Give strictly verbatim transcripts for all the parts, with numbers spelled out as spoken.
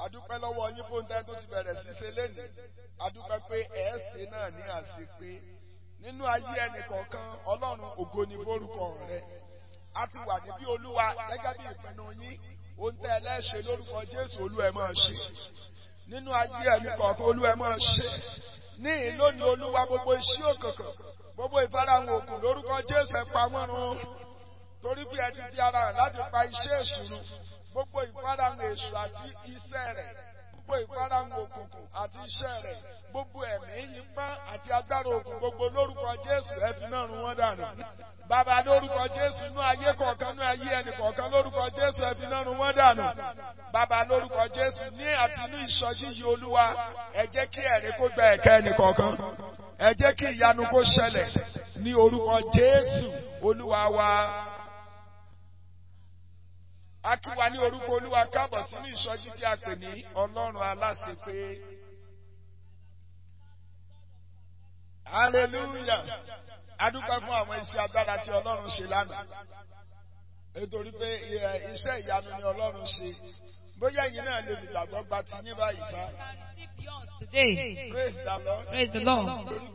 Adúpẹ́ lọ́wọ́ yín fún tẹ́ tó ti bẹ̀rẹ̀ sí ṣe lénìí. Adúpẹ́ pé ẹ̀ẹ́sì náà ní àṣepé. Nínú ayé ẹnìkọ̀ọ̀kan, Ọlọ́run ògo ni forúkọ rẹ̀. A ti wà níbí Olúwa gẹ́gẹ́ bí ìpinnu yín. Ohun tẹ́ ẹlẹ́ṣẹ̀ lórúkọ Jésù Olú ẹ máa ṣe. Nínú ayé ẹnìkọ̀ọ̀kan Olú ẹ máa ṣe. Ní ìlónìí Olúwa gbogbo iṣẹ́ òkùnkùn, gbogbo ìfarahàn òkùn lórúkọ Jésù ẹ pa wọ́n run. Torí pé ẹ ti fi ara hàn láti pa iṣẹ́ èṣù run. Gbogbo ìfarahàn èṣù àti iṣẹ́ rẹ̀, gbogbo ìfarahàn òkùnkùn àti iṣẹ́ rẹ̀, gbogbo ẹ̀mí ipá àti agbára òkùnkùn gbogbo lórúkọ Jésù ẹ fi náà run wọ́n dànù. Bàbá lórúkọ Jésù inú ayé kọ̀ọ̀kan inú ayé ẹnì kọ̀ọ̀kan lórúkọ Jésù ẹ fi náà run wọ́n dànù. Bàbá lórúkọ Jésù ní àtinú ìsọjí yìí Olúwa ẹ jẹ́ kí ẹ̀rí kó gba ẹ̀kẹ́ ẹnì kọ̀ọ̀kan. Ẹ jẹ́ kí ìyanu kó ṣẹlẹ̀ ní orúkọ Jésù Olúwa wa. A kí wa ní orúkọ Olúwa káàbọ̀ sínú ìsọjí tí a pè ní Ọlọ́run aláṣepé. Hallelujah. A dúpẹ́ fún àwọn iṣẹ́ agbára tí Ọlọ́run ṣe lánàá. Nítorí pé iṣẹ́ ìyanu ni Ọlọ́run ṣe. Bóyá ẹ̀yin náà lè fi gbàgbọ́ gba ti yín báyìí sá. Today, Praise the Lord. praise the Lord.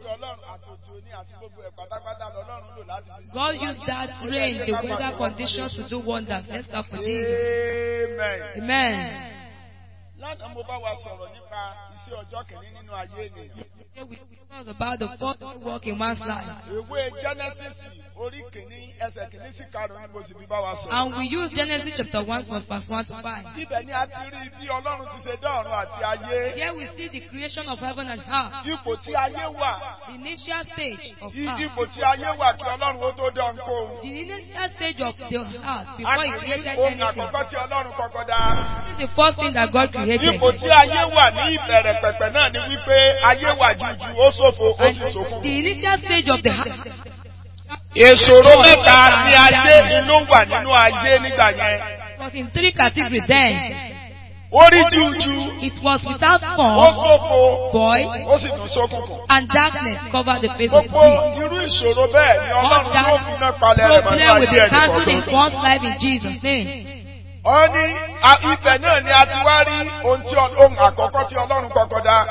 God used that rain, the weather conditions to do wonders. Let's start for Jesus. Amen. Amen. Lánàá mo bá wa sọ̀rọ̀ nípa iṣẹ́ ọjọ́ kìíní nínú ayé ènìyàn. Today we talk about the fourth work in man's life. Ìwé Genesis orí kìíní ẹsẹ̀ kìíní sí karùn-ún ni mo sì fi bá wa sọ̀rọ̀. And we use Genesis chapter one from verse one to five. Ibẹ̀ ni a ti rí bí Ọlọ́run ti ṣe dá ọ̀run àti ayé. Here we see the creation of heaven and earth. Ipò tí ayé wà. The initial stage of I- earth. Ipò tí ayé wà kí Ọlọ́run ó tó dá ohunkóhun. The initial stage of the earth A before he ti rí created ohun anything. àkọ́kọ́ tí Ọlọ́run kọ́kọ́ dá. This is the first thing that God created. Ipò tí ayé wà ní ìbẹ̀rẹ̀ pẹ̀pẹ̀ náà ni wípé ayé wà jújù ó ṣòfò ó And sì ṣòfò. the initial stage of the earth. Ìṣòro mẹ́ta ni ayé ló wà nínú ayé nígbà yẹn. Was in three categories then. Ó rí jújù, It was without ó form, ṣòfò, void, ó sì tún ṣókùnkùn. and darkness covered the face of the Gbogbo sea. irú ìṣòro bẹ́ẹ̀ ni All Ọlọ́run yóò fi náà that palẹ̀ rẹ̀ mọ́ ní problem will ayé be ẹnì cancelled in kọ̀ọ̀kan. one's life in Jesus' name. Ó ní a- ibẹ̀ náà ni a ti wá rí ohun tí ọ- ohun àkọ́kọ́ tí Ọlọ́run kọ́kọ́ dá.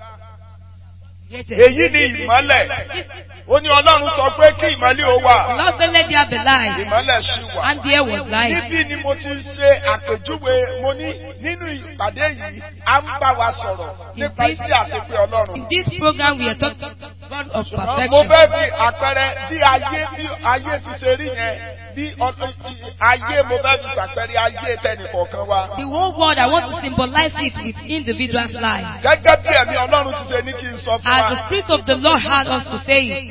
Èyí ni ìmọ́lẹ̀. Ó ní Ọlọ́run sọ pé kí ìmọ́lẹ̀ ó wà. The Lord said, let there be light. Ìmọ́lẹ̀ ṣì wà. And there was light. Níbí ni mo ti ṣe àpèjúwe mo ní nínú ìpàdé yìí a ń bá wa sọ̀rọ̀ nípa sí àṣepé Ọlọ́run. In this program, we are talking about God of Mo perfection. fẹ́ fi àpẹẹrẹ bí ayé bí ayé ti ṣe rí yẹn bí ọ- ayé mo fẹ́ fi ṣàpẹẹrẹ ayé tẹnìkọ̀ọ̀kan wa. The whole world, I want to symbolize it with individual's life. Gẹ́gẹ́ bí ẹ̀mí Ọlọ́run ti ṣe ní kí n sọ fún As wa. the Spirit of the Lord had us to say it.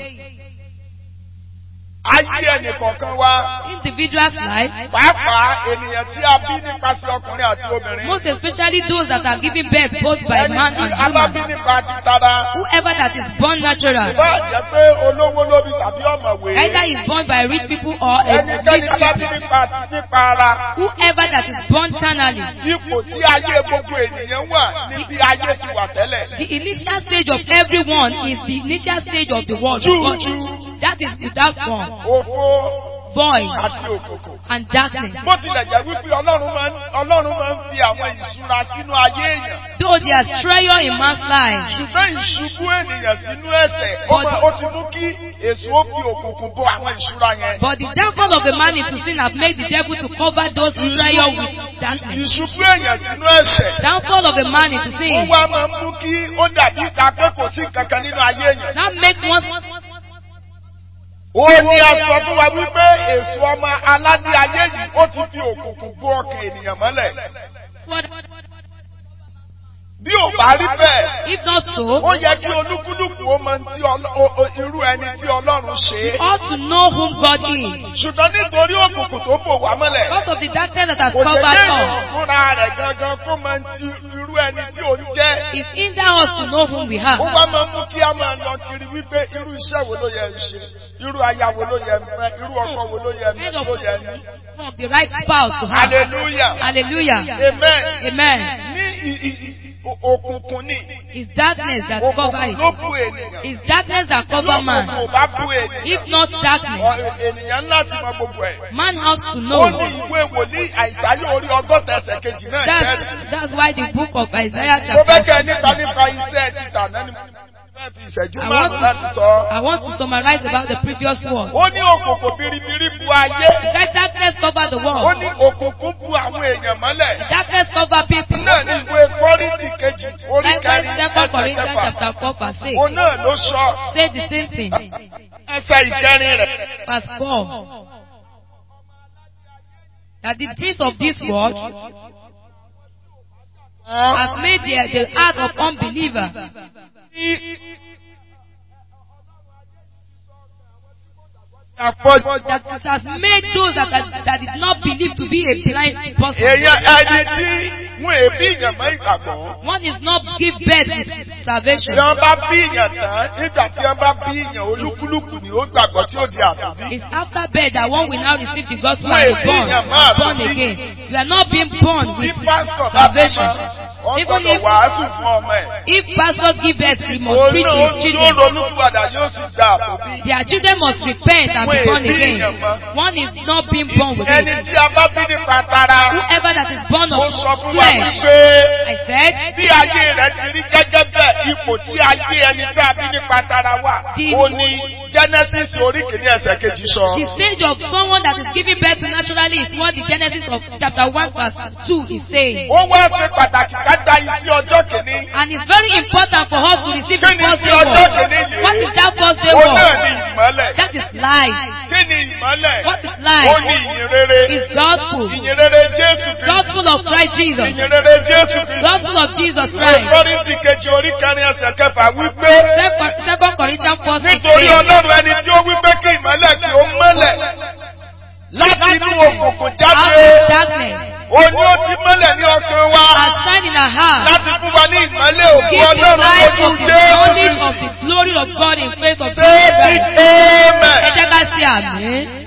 Ayé ẹnìkọ̀ọ̀kan wa. Individual's life, Pàápàá ènìyàn tí a bí nípasẹ̀ ọkùnrin àti obìnrin. most especially those that are given birth both by Ẹni man tí and a bá bí woman. nípa ti tara. Whoever that is born natural, Bá jẹ́ pé olówó lóbi tàbí ọ̀mọ̀wé. either is born by rich people or a Ẹnikẹ́ni rich tí a bá bí people. nípa nípa ara. Whoever that is born carnally, Ipò tí ayé gbogbo ènìyàn wà níbi ayé ti wà tẹ́lẹ̀. the initial stage of everyone is the initial stage of the world. Jújú, That is without form, òfo void, àti òkùnkùn. and darkness. Bó tilẹ̀ jẹ́ wípé Ọlọ́run máa ń Ọlọ́run máa ń fi àwọn ìṣúra sínú ayé èèyàn. Though there is treasure in man's life, Ṣùgbọ́n ìṣubú ènìyàn sínú ẹ̀ṣẹ̀ ó máa- ó ti mú kí èso ó fi òkùnkùn bo àwọn ìṣúra yẹn. but the downfall of the man into sin have made the devil to cover those treasure with darkness. Ìṣubú èèyàn sínú ẹ̀ṣẹ̀ Downfall of the man into ó sin wá máa ń mú kí ó dàbí ìta pé kò sí nǹkan kan nínú ayé èèyàn. now make one Ó ní a sọ fún wa wípé èso ọmọ aládé ayé yìí ó ti fi òkùnkùn bo ọkàn ènìyàn mọ́lẹ̀. Bí ò bá rí bẹ́ẹ̀, if not so, ó yẹ kí olúkúlùkù ó mọ tí Ọlọ́- o- o- irú ẹni tí Ọlọ́run ṣe we é. ought to know whom God is. Ṣùgbọ́n nítorí òkùnkùn tó bò wá mọ́lẹ̀, Because of the darkness that has kò jẹ́ covered kéèyàn us, fúnra rẹ̀ gangan kó mọ tí irú ẹni tí ó ń jẹ́. it hinders us to know whom we Ó have. wá máa ń mú kí a máa lọ kiri wípé irú iṣẹ́ wo ló yẹ ń ṣe, irú aya wo ló yẹ ń fẹ́, irú ọkọ wo ló yẹ ń Kind of, ló yẹ ń ní. of the right spouse to have. Hallelujah. Hallelujah. Amen. Amen. Ní ì- ì- ì- òkùnkùn ni. It's darkness that cover Òkùnkùn it. ló bu ènìyàn. It's darkness that cover man. Òkùnkùn ò bá bu ènìyàn. If not darkness, Ọ- Ènìyàn ńlá ti mọ gbogbo ẹ̀. man has to Ó know. ní ìwé wòlíì Àìsáyà orí ọgọ́ta ẹsẹ̀ kejì náà That's, jẹ́rìí. that's why the book of Isaiah Mo fẹ́ kẹ́ chapter nípa nípa iṣẹ́ títà náà ni mo fẹ́ fi ìṣẹ́jú I want márùn-ún láti to, sọ. I want to summarize about the previous one. Ó ní òkùnkùn biribiri bu ayé. That darkness cover the Ó world. ní òkùnkùn bu àwọn èèyàn mọ́lẹ̀. Darkness cover people. Náà ní ìwé Kọ́ríńtì kejì orí Likewise, kẹrin Second ẹsẹ̀ Corinthians kẹfà. chapter four verse six. Òun náà ló sọ Say the same thing. ẹsẹ̀ ìkẹrin rẹ̀. Verse four. That the prince of this world has made the, the heart of unbeliever. Àpọ̀jù. That it has made those that, that, that did not believe to be a blind person. Èèyàn ẹni tí wọ́n èbí ìyàn mọ́ ìgbàgbọ́. One is not give birth with salvation. Tí wọ́n bá bí ìyàn tán, nígbà tí wọ́n bá bí ìyàn olúkúlùkù ni ó gbàgbọ́ tí ó di àtúnbí. It's after birth that one will now receive the gospel Wọ́n and be èbí born, ìyàn máa born bí. again. You are not being born Bí with pásítọ̀ bá salvation. wọ́n Even gbọ́dọ̀ if, wàásù fún ọmọ ẹ̀. if pastor give birth, he must Òun preach náà his yóò children. ronú padà yóò sì gba àtúnbí. Their children must repent and be born again. One is not being born with Ẹni it. tí a bá bí nípa tara, Whoever that is born ó of sọ fún wa flesh, wípé I said, bí ayé rẹ̀ ti rí gẹ́gẹ́ bẹ́ẹ̀ ipò tí ayé ẹni tí a bí nípa tara wà. Ó ní Genesis orí kìíní ẹsẹ̀ kejì sọ. the stage of someone that is giving birth to naturally is what the Genesis of chapter one verse two is saying. Ó wá ṣe pàtàkì ká dá isi ọjọ́ kìíní. And it's very important for us to receive the Kí ni first isi day ọjọ́ word. kìíní yìí? What is that first day Ó náà word? ní ìmọ́lẹ̀. That is life. Kí ni ìmọ́lẹ̀? What is life? Ó ní ìyìn rere. It's gospel. Ìyìn rere Jésù Kristi. Gospel of Christ Jesus. Ìyìn rere Jésù Kristi. Gospel of Jesus Ìwé Christ. Kọ́ríńtì kejì orí kẹrin ẹsẹ̀ kẹfà wípé Second, Second Corinthians four six nítorí says, Ọlọ́run ẹni tí ó wípé kí ìmọ́lẹ̀ kí ó mọ́lẹ̀ láti inú òkùnkùn out jáde. of darkness Òun ni ó ti mọ́lẹ̀ ní ọkàn wa has shined in our heart. láti fún wa ní ìmọ́lẹ̀ òkú Give the Ọlọ́run light ojú of the Jésù knowledge of Kristi. the glory of God in face of Say Jesus it, Christ. amen. Ẹ jẹ́ ká ṣe àmì.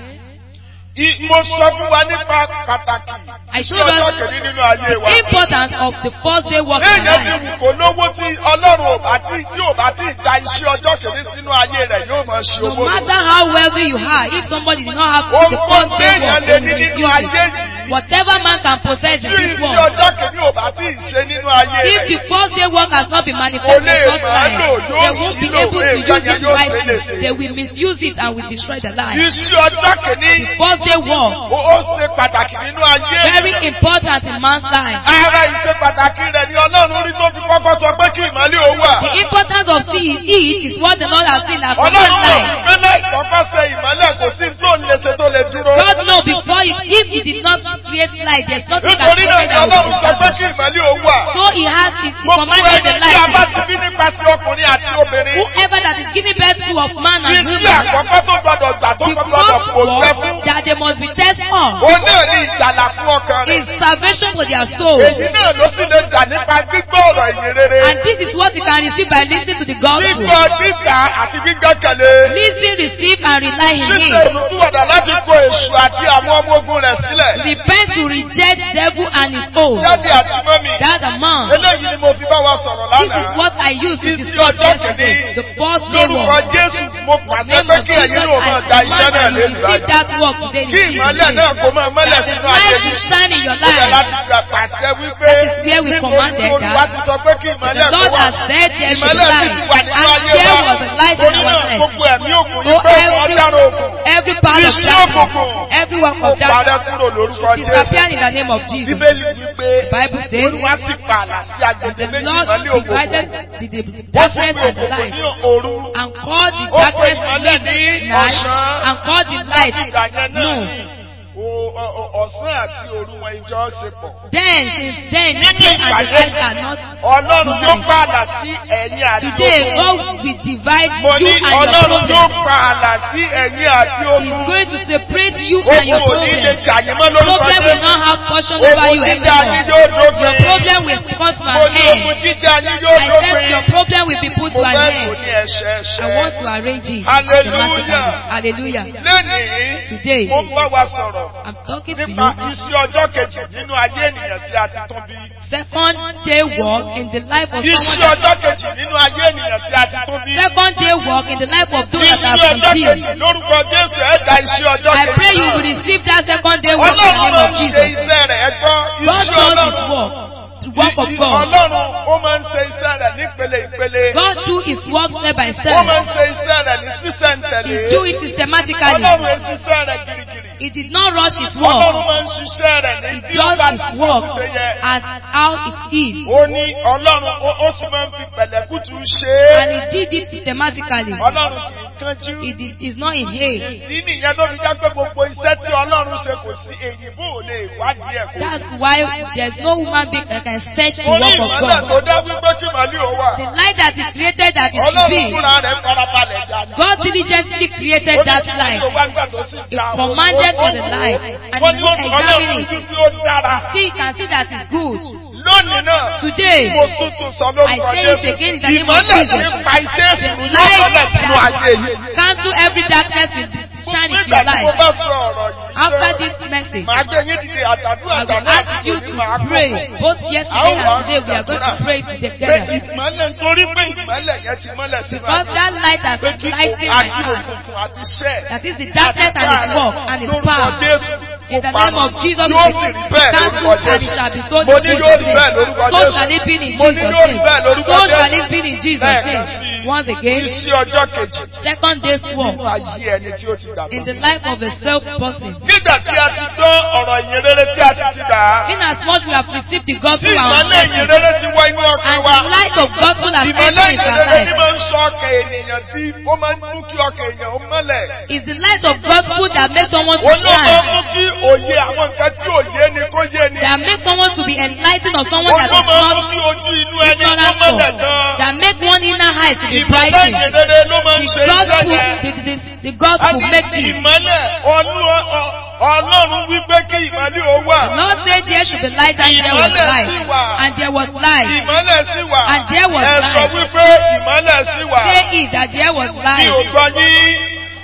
I- Mo sọ fún wa nípa pàtàkì I sí showed ọjọ́ us kìíní nínú ayé wa. the importance of the first day work in Léèyàn ti life. wù kó lówó tí Ọlọ́run ò bá tí tí ò bá tí da iṣẹ́ ọjọ́ kìíní sínú ayé rẹ̀ yóò máa ṣe No owó lò. matter how wealthy you are, if somebody did not have the Ohun first day téèyàn work, lè they ní will nínú refuse ayé it. yìí. Whatever man can possess Tí in this iṣẹ́ world, ọjọ́ kìíní ò bá tí ì ṣe nínú ayé if the rẹ̀. first day work has not been Kò manifested lè in such máa time, lò, yóò they won't be sílò, able to èèyàn use yẹn it yóò ṣe rightly. léṣe. They will misuse it and will destroy the life. Iṣẹ́ ọjọ́ kìíní First day work, ó ó ṣe pàtàkì nínú ayé. very important in man's life. Ara ìṣe pàtàkì rẹ̀ ni Ọlọ́run rí tó fi kọ́kọ́ sọ pé kí ìmọ́lẹ̀ ó wà. The importance of seeing it is what the Lord has seen as command Ọlọ́run ò life. gbé láì kọ́kọ́ ṣe ìmọ́lẹ̀ kò sí tó ń lè ṣe tó lè dúró. God knows before it, if he did not create light, there's nothing that Nítorí náà ni that will Ọlọ́run sọ pé establish. kí ìmọ́lẹ̀ ó wà. So he has he Gbogbo commanded the ẹni tí a bá light. ti bí nípasẹ̀ ọkùnrin àti obìnrin. Whoever that is giving birth to of man and Iṣẹ́ woman, àkọ́kọ́ tó gbọdọ̀ gbà tó the gbọdọ̀ first kò fẹ́ work fún. that they must be tested on Òun náà ní ìjàlá fún ọkàn rẹ̀. is salvation for their soul. Èyí náà ló sì lè jà nípa gbígbọ́ ọ̀rọ̀ ìyìn rere. And this is what you can receive by listening to the gospel. Gbígbọ́ gbígbà àti gbígbẹ́kẹ̀lé. Listen, receive, and rely in Ṣíṣe him. ìrúkúwàdà láti kó èṣù àti àwọn ọmọ ogun rẹ̀ sílẹ̀. Repent to reject devil and his oath. Jáde àti mọ́mì. That's a man. Eléyìí ni mo fi bá wa sọ̀rọ̀ This is lánàá. what I used to Isi discuss ọjọ́ yesterday. kìíní. The first day Lórúkọ work. Jésù mo pàṣẹ Name pé of kí Jesus, ẹ̀yin náà máa da I iṣẹ́ náà command lé and receive ìbáyìí. that work today. Kí ìmọ́lẹ̀ náà kó máa mọ́lẹ̀ The nínú ayé light yìí. will shine in your Bẹ́ẹ̀ life. láti gbà pàṣẹ wípé That is where we nítorí commanded Olúwa that. ti sọ pé kí The ìmọ́lẹ̀ kó Lord wà. has said there should be Ìmọ́lẹ̀ sì light. ti wà nínú And ayé there wa. was a light in Torí our náà life. gbogbo ẹ̀mí òkun So yìí pé every, ọ̀daràn òkun. every part of Iṣẹ́ darkness, òkùnkùn. every work Ó of parẹ́ darkness, kúrò lórúkọ disappear Jésù. in the name of Jesus. Bíbélì wípé The Bible says Olúwa sì pààlà sí agbègbè the méjì Lord ìmọ́lẹ̀ òkùnkùn. divided the, the Ó darkness tún pè and the òkùnkùn light ní òru. and called the Ó pè darkness ìmọ́lẹ̀ ní night ọ̀sán. and called the light Ìgbà yẹn náà noon. ni o- o- o- ọ̀sán àti òru wọn ìjọ ṣe pọ̀. Then, since then, Nínú day and the ìpàdé night are not Ọlọ́run ló tonight. pààlà sí ẹ̀yìn àti Today, ogun. God will divide Mo you ní and your Ọlọ́run ló problem. pààlà sí ẹ̀yìn àti He's ogun. going to separate you and your Ogun ò ní lè problem. jà yín mọ́ lórúkọ Problem will Jésù. not have portion over Ogun you jíjà yín anymore. yóò Your dópin. problem will will come to Mo an ní end. ogun jíjà yín yóò I said dópin. your problem will be put Mo to an fẹ́ kò end. ní ẹ̀ṣẹ̀ I want ẹ̀ṣẹ̀. to arrange it. Hallelujah. systematically. Hallelujah. Lénìí, Today, mo ń bá wa sọ̀rọ̀ I'm talking to nípa you. iṣẹ́ ọjọ́ kejì nínú ayé ènìyàn tí a ti tún bí. Second day walk in the life of someone Iṣẹ́ that ọjọ́ kejì nínú ayé ènìyàn tí a ti tún bí. second day walk in the life of those that Iṣẹ́ have ọjọ́ been kejì healed. lórúkọ Jésù ẹ̀dá iṣẹ́ ọjọ́ I kejì pray you náà. will receive that second day walk in the Ọlọ́run name máa of ń ṣe Jesus. iṣẹ́ rẹ̀ ẹ̀gbọ́n God iṣẹ́ does his Ọlọ́run. work, the work of God. Ọlọ́run ó máa ń ṣe iṣẹ́ rẹ̀ nípele ìpele. God do his work step by Ó step. máa ń ṣe iṣẹ́ rẹ̀ ní He sísẹ̀ntẹ̀lé. do it systematically. Ọlọ́run ń ṣiṣẹ́ rẹ̀ girigiri. He did not rush his Ọlọ́run work. máa ń ṣiṣẹ́ rẹ̀ ní He bí ó does bá his ti work ṣe yẹ. as how it is. Ó ní Ọlọ́run ó- ó sì máa ń fi pẹ̀lẹ́kùtù ṣe é. And he did it systematically. Ọlọ́run kì í kánjú. It is is not in haste. Ìdí nìyẹn tó fi já pé gbogbo iṣẹ́ tí Ọlọ́run ṣe kò sí èyìnbó ò lè wádìí ẹ̀ kó. That's why there's no human being that can search the Orí work of ìmọ́lẹ̀ tó God. dá wípé kí màálí ò wà. The light that is created that it should Ọlọ́run be, fúnra rẹ̀ farabalẹ̀ dání. God diligently created that light. He commanded for the light, and Wọ́n he ní will examine Ọlọ́run it. tún tí ó dára. See, you can see that it's good. Lónìí náà, Today, mo tún tún sọ lórúkọ I say Jésù. it again in the name of Ìmọ́lẹ̀ Jesus. tí ń pa iṣẹ́ èṣù yóò Light mọ́lẹ̀ sínú ayé yìí. that cancel every darkness will shine into Nígbà your tí mo life. bá sọ ọ̀rọ̀ yìí. After this message, Màá gbé yín dìde àtàdúrà I will àtàdúrà àti ask you òní to màá kọ́. pray. Both yesterday and today, we are going to pray Pé together. ìmọ́lẹ̀ nítorí pé ìmọ́lẹ̀ yẹn ti mọ́lẹ̀ sínú Because ayé. that light has Pé kí lighted my àti heart. òkùnkùn àti iṣẹ́. That is the darkness and its work and its Lórúkọ power. Jésù. In the name of Jesus, Yóò sì rí bẹ́ẹ̀ cancel lórúkọ and it Jésù. shall be so Mo ní yóò rí bẹ́ẹ̀ lórúkọ So Jésù. shall it be in Mo ní Jesus' yóò rí name. bẹ́ẹ̀ lórúkọ So shall Jésù. it be in Jesus' Lẹ́ẹ̀kan name. sí i. Once again, Iṣẹ́ ọjọ́ kejì. second day's Nínú walk ayé ẹni tí ó ti gbà in bọ̀. the life of a self-person. Nígbà tí a ti gbọ́ ọ̀rọ̀ ìyìn rere tí a ti ti gbà á. In as much we have received the Tí gospel and ìmọ́lẹ̀ ìyìn rere ti wọ inú ọkàn and wa. the light of gospel has Ìmọ́lẹ̀ entered into ìyìn our rere ni life. máa ń sọ ọkàn ènìyàn tí ó máa ń mú kí ọkàn èèyàn ó mọ́lẹ̀. It's the light of gospel that makes someone to Òun ló máa ń shine. mú kí òye àwọn nǹkan tí òye ni kó yé ni. That makes someone to be enlightened of someone Òun that ló is máa ń mú not kí ojú inú ẹni kó ignorant mọ́lẹ̀ of. gan. That make one inner eyes to be Ìmọ́lẹ̀ brightened. ìyìn rere ló máa ń The ṣe iṣẹ́ gospel, yẹn. the, the, the gospel Àti makes it. ìmọ́lẹ̀ Olú- ọ- Ọlọ́run wípé kí ìmọ́lẹ̀ ó wà. The Lord said there should be light and there was Ìmọ́lẹ̀ light. sì wà. And there was light. Ìmọ́lẹ̀ sì wà. And there was Ẹ sọ light. wípé ìmọ́lẹ̀ sì wà. Say it that there was Mi ò light. gbọ́ yín.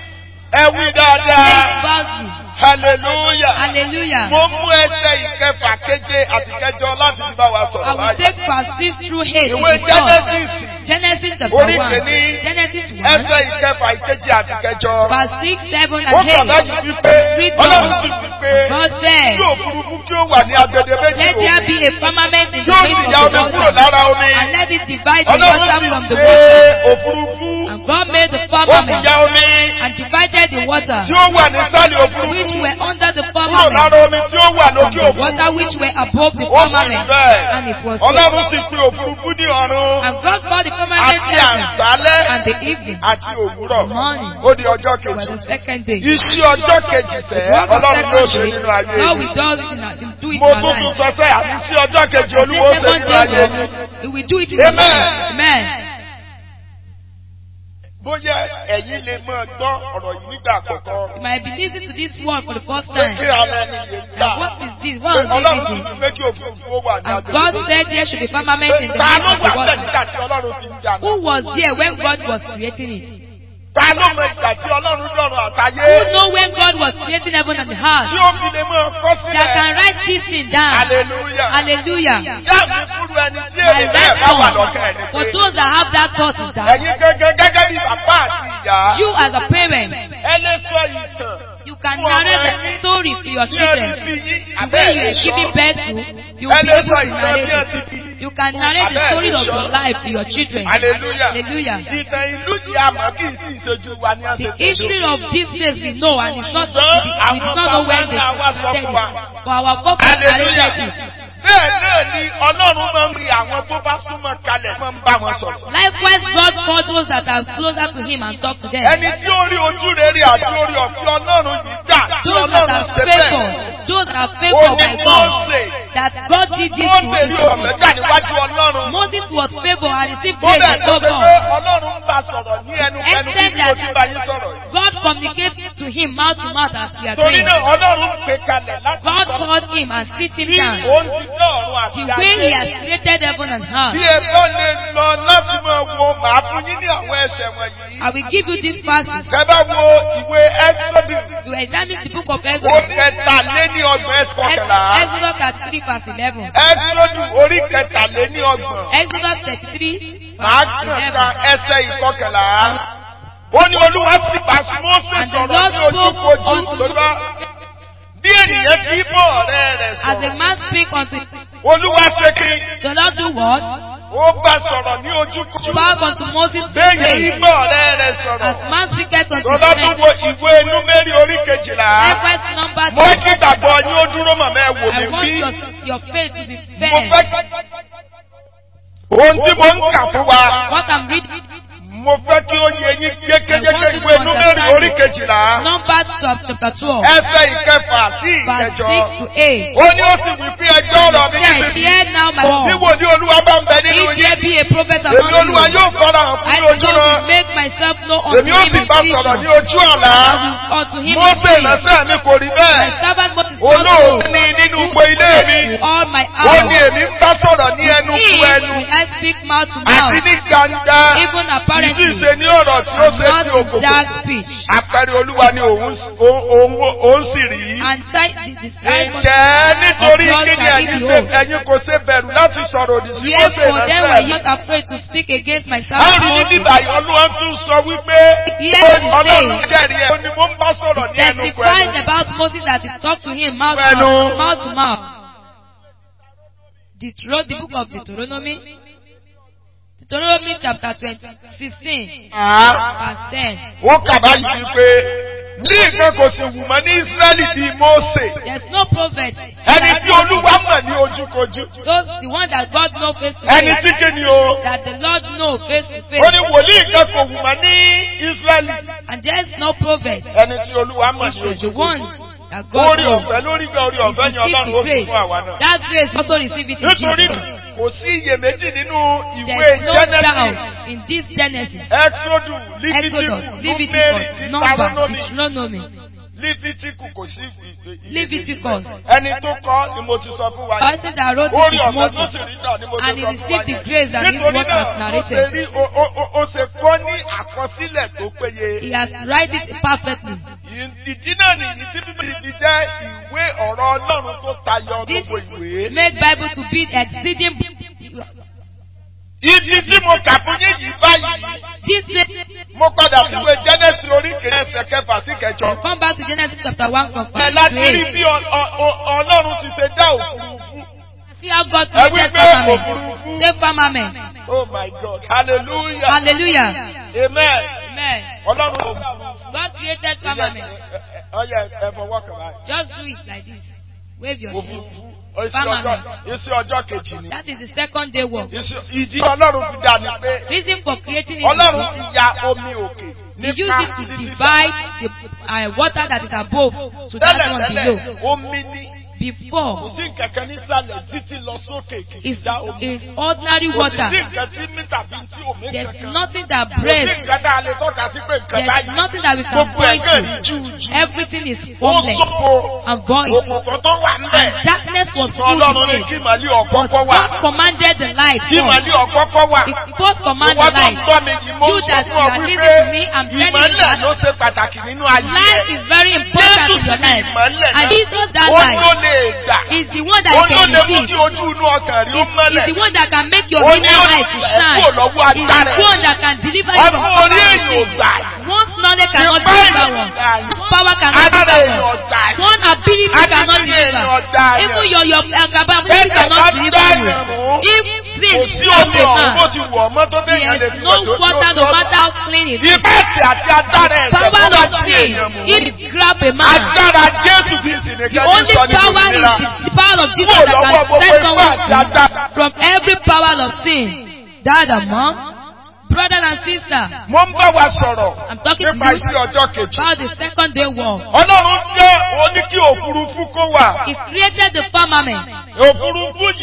Ẹ wí Say it dáadáa. boldly. Hallelujah. Hallelujah. Mo mú ẹsẹ̀ ìkẹfà keje àti kẹjọ láti fi bá wa I sọ̀rọ̀ will báyìí. take verse six through eight. Ìwé in the Genesis. thought. Genesis chapter Orí one. kìíní. Genesis Ẹsẹ̀ one. ìkẹfà ìkeje àti kẹjọ. Verse six, seven, Ó and kọ̀ eight. báyìí wípé Read Ọlọ́run on. sì fi pé God said, kí òfurufú kí ó wà ní agbede méjì let there òkun. be a firmament in the Yóò midst sì of ya the omi kúrò water, lára omi. and let it divide the Ọlọ́run water sì from the ṣe water. òfurufú. And God made the Ó sì firmament ya omi and divided the water tí ó wà nísàlẹ̀ òfurufú which were under the kúrò firmament lára omi tí ó wà from lókè the òfurufú. water which were above the Ó sì rí firmament. bẹ́ẹ̀. And it was so. Ọlọ́run sì pe òfurufú ní ọ̀run And God called the firmament àti heaven, àṣálẹ́ and the evening àti òwúrọ̀. morning Ó di ọjọ́ were kejì. the second day. Iṣẹ́ ọjọ́ kejì tẹ̀ Work of Ọlọ́run yóò ṣe second nínú day, ayé God mi. will do it in our- do it in Mo our tún tún life. sọ sẹ́ àti sí ọjọ́ kejì The Olúwa ó ṣe second nínú ayé day, mi. He will do it in our Amen. life. Amen. Bóyá ẹ̀yin lè máa gbọ́ ọ̀rọ̀ yìí nígbà àkọ́kọ́. You might be listening to this word for the first Pé time. kí alẹ́ ni yé ń gbà. And what is this? What Pé is Ọlọ́run sì this? fi pé kí òfurufú ó wà ní And agbègbè. God said there should be firmament in the Ta midst ló of the wà bẹ́ẹ̀ water. nígbà tí Ọlọ́run fi ń jà Who náà? was there when God was creating it? Ta ló mọ ìgbà tí Ọlọ́run dọ̀run àtayé? Who know when God was creating heaven and the earth? Tí ó fi lè máa kọ́ That sílẹ̀. can write this thing down. Hallelujah. Hallelujah. Dáàbì fúru ẹni tí My èrè bẹ́ẹ̀ bá wà lọ́kàn ẹni response for pé. those that have that thought is that Ẹ̀yin gangan gẹ́gẹ́ bí bàbá àti ìyá. you as a parent, Ẹ lè sọ ìtàn. you can narrate the story to your Bí ẹni children. bí yín, The abẹ́ way you ẹ̀ are giving sọ. birth to, you will Ẹ be lè able sọ to ìtàn narrate bí ẹ ti it. bí. You can narrate the Abẹ́ story ẹ̀ of sọ. your life to your children. Hallelujah. Hallelujah. Ìtàn ìlú yìí àmọ́ kì í sí ìṣojú wa ní The ọ̀sẹ̀ tó history of this place we know, and it's not, we, Ṣùgbọ́n we do àwọn not know when they bàbá ńlá wa sọ said fún wa. it. For our purpose narrated it. Bẹ́ẹ̀ náà ni Ọlọ́run máa ń rí àwọn tó bá súnmọ́ kalẹ̀ máa ń bá wọn sọ̀rọ̀. Likewise, God called those that are closer to Him and talk to them. Ẹni tí ó rí ojú rere àti orí ọ̀fẹ́ Ọlọ́run yìí dà tí Those that Ọlọ́run are ṣe bẹ́ẹ̀. favored, those that are favored by God, that God did this to Mósè rí ọ̀fẹ́ him. dà níwájú Ọlọ́run. Moses was favored and received Ó grace bẹ́ẹ̀ by tó God. ṣe pé Ọlọ́run ń bá sọ̀rọ̀ ní ẹnu ẹnu bí Except mo ti bá yín that sọ̀rọ̀ yìí. God communicates to him him mouth to mouth as we are Torí doing. náà Ọlọ́run pè kalẹ̀ láti God sọ called him and sit him bí down. òun ti dá ọ̀run àti The way he ayé. has created heaven and earth. Bí ẹ bá lè lọ láti máa wo màá fún yín ní àwọn ẹsẹ̀ wọ̀nyí. I will give you this verses. Ẹ bá wo ìwé Exodus. You examine the book of Ó Exodus. kẹtàléní ọgbọ̀n ẹsẹ̀ kọkànlá. Exodus thirty-three verse eleven. Exodus orí kẹtàléní ọgbọ̀n. Exodus thirty-three Màá verse kàn eleven. ka ẹsẹ̀ ìkọkànlá. Ó ní Olúwa sì bá Mósè And the sọ̀rọ̀ Lord ní ojúkojú spoke unto lọ́dọ́. Bí ènìyàn kì í bọ̀ ọ̀rẹ́ rẹ̀ As a sọ̀rọ̀. man speak unto Olúwa ṣe kí the Lord do what? ó bá sọ̀rọ̀ ní ojúkojú. Spoke unto Moses Bẹ́ẹ̀ni kì í face. bọ̀ ọ̀rẹ́ rẹ̀ sọ̀rọ̀. As man speaketh unto Tó bá tún friend. wo ìwé Númérì orí kejìlá. Likewise number Mo kí gbàgbọ́ yín ó dúró màmá ẹ wò mí I want bí. your, your faith to be Mo fair. fẹ́ kí ohun tí mo ń kà fún wa. What I'm reading. Mo fẹ́ kí ó yé yín yékéyéké ìwé Númérì orí kejìlá. Numbers chapter twelve. Ẹsẹ̀ ìkẹfà sí Verse ìkẹjọ. six to eight. Ó ní ó sì wí pé ẹjọ́ ọ̀rọ̀ mi Yes, nísinsìnyí. hear now my Bí word. wòlíì Olúwa bá ń bẹ nínú If yín. there be a prophet Èmi among Olúwa you, yóò fọ́ra hàn I fún will ojú rán. make myself known unto Èmi ó him sì in bá sọ̀rọ̀ ní vision. ojú àlá. I will unto him in Mósè dream. ìránṣẹ́ mi kò rí My bẹ́ẹ̀. servant Moses Olóòtú ni nínú ipò ilé mi. to all my Ó ní hours. èmi ń bá sọ̀rọ̀ ní ẹnu Him kú ẹnu. will I speak mouth to Àti mouth, ní gbangba. even Kì í apparently, sì ṣe ní ọ̀rọ̀ tí ó and ṣe not sí in òkòkò. dark speech. Àpẹẹrẹ Olúwa ni òun òun òun sì rí. And sight the disciples Ǹjẹ́ nítorí of God kí ni shall he ẹ̀yin ṣe behold. ẹ̀yin kò ṣe bẹ̀rù láti sọ̀rọ̀ òdì sí Mósè Therefore then were ìránṣẹ́ ye mi? not afraid to speak against my A servant rí ní Moses. bíbá yìí Olúwa tún sọ wípé Yes, it is Ọlọ́run saying, jẹ́rìí ẹ̀. Ó ní mo ń bá sọ̀rọ̀ ní ẹnu kú testifies ẹnu. about Moses that he talked to him mouth to Ẹnu. mouth, mouth to mouth. Deutero- the book of Deuteronomy, Deuteronomy chapter twenty, sixteen, Ah. verse ten. Ó kà báyìí wípé ní nǹkan kò sì wù mọ́ ní Ísírẹ́lì bíi Mósè. There's no prophet. Ẹni tí Olúwa mọ̀ ní ojúkojú. Those the one that God know face to Ẹni face. tí kí ni o? That the Lord know face to Ó face. ní wòlíì kan kò wù mọ́ ní Ísírẹ́lì. And there's no prophet. Ẹni tí Olúwa mọ̀ ní Israel, the one ojúkojú. that God Orí knows. ọ̀fẹ́ lórí gbẹ orí ọ̀fẹ́ ni Receive Ọlọ́run the ó fi grace. fún àwa náà. That grace also receive it in Nítorí Jesus. kò sí iyèméjì nínú ìwé There's no Genesis, doubt in this Genesis, Exodus, Exodus, Leviticus, Leviticus, Númérì, Numbers, Deuteronomy. Deuteronomy, Leviticus kò sí iyèméjì. Leviticus. Ẹni tó kọ́ ni mo ti sọ fún wa yìí. person that wrote Orí it is ọ̀fẹ́ tó Moses, sì rí náà ni mo ti and he sọ fún wa received the yẹn. grace that his Nítorí word has náà, ó ṣe narrated. rí ó- ó- ó- ó ṣe kọ́ ní àkọsílẹ̀ tó péye. He has write it perfectly. Ìdí náà nìyí tí Bíbélì fi jẹ́ ìwé ọ̀rọ̀ Ọlọ́run tó tayọ This gbogbo ìwé. make Bible to be exceeding. Ibi tí mo kà fún yín yìí báyìí, This make, mo padà síwèé Genesis orí kìíní ẹsẹ̀ kẹfà sí kẹjọ. come back to Genesis chapter one from Ẹ five láti to rí eight. bí Ọ- Ọ- Ọ- Ọlọ́run ti ṣe dá òfurufú. See how God Ẹ wí created pé firmament. òfurufú. Say firmament. Oh my God, hallelujah, Hallelujah. amen. Amen. Ọlọ́run òfurufú. God created firmament. Ọyẹ ẹ fọwọ́ kàn báyìí. Just do it like this. Wave your hand. Òfurufú. Iṣẹ́ ọjọ́ iṣẹ́ ọjọ́ kejì ni. That is the second day work. Iṣẹ́- Ìdí Ọlọ́run fi dá ni pé Reason for creating it. Ọlọ́run ti ya omi òkè He used nípa it to títí divide the uh, water that is above to that one below. tẹ́lẹ̀tẹ́lẹ̀ omi ní. Kò Before sí nǹkan kan nísàlẹ̀ títí lọ sókè kì í is dá omi. is ordinary Kò sí water. nǹkan tí mí tàbí tí omi There's kankan. nothing that Kò sí breaks. nǹkan tá a lè tọ́ka sí pé nǹkan There's báyìí. nothing that we can Gbogbo point ẹ̀gẹ́ rí to. jújú. Everything is Ó formless sọ́kò and void. òkùnkùn tó wà ńbẹ̀. And darkness was Sọ full Ọlọ́run ní in kí it. màálí But ọ̀kọ́kọ́ wà. God commanded the light Kí first. màálí ọ̀kọ́kọ́ wà. He first commanded Ìwọ́n the tó ń light. gbọ́ mi yìí mo You ń sọ that fún ọ are wípé listening to me, I'm telling you ìmọ̀lẹ̀ that ló ṣe pàtàkì nínú ayé light ẹ̀. is very important Jésù in sì your ni life. ìmọ̀lẹ̀ And Jesus that Ó ló light lè gbà. is the one that Ó you ló can lè mú receive. kí ojú inú ọkàn rí ó Is mọ́lẹ̀. the one that can make your Ó ní inner eye to shine. ẹ̀kú lọ́wọ́ Is agbára the one ẹ̀. that can deliver you from Ọdún power orí of èèyàn ò sin. gbà. One's knowledge cannot Ìpá deliver èèyàn ò one. gbà. One power cannot Agbára deliver èèyàn ò one. gbà. One ability cannot Akíndé èèyàn deliver. ò gbà yẹn. Even your your capability Bẹ́ẹ̀ bá cannot gbá deliver you. èèyàn mú. If sin Kò sí slap omi a ọ̀hún bó man, ti wù ọmọ tó téèyàn lè there fi is no wẹ̀ tó tí ó water no sọ́nù. matter how clean it is. Ìpá ẹ̀sẹ̀ àti agbára ẹ̀sẹ̀ tó Power bá of di sin, èèyàn mú. if it grab a man, Agbára Jésù Kristi the nìkan ní only sọ ní power is òmìnira. the power of Jesus Kúrò that lọ́wọ́ can gbogbo set ipá someone àti free agbára. from every power of sin. Dad and mom, brother and sister, Mo ń bá wa sọ̀rọ̀ I'm talking to nípa you iṣẹ́ ọjọ́ kejì. about the second day war. Ọlọ́run jẹ́ oní kí òfurufú kó wà. He created the firmament. Òfurufú yìí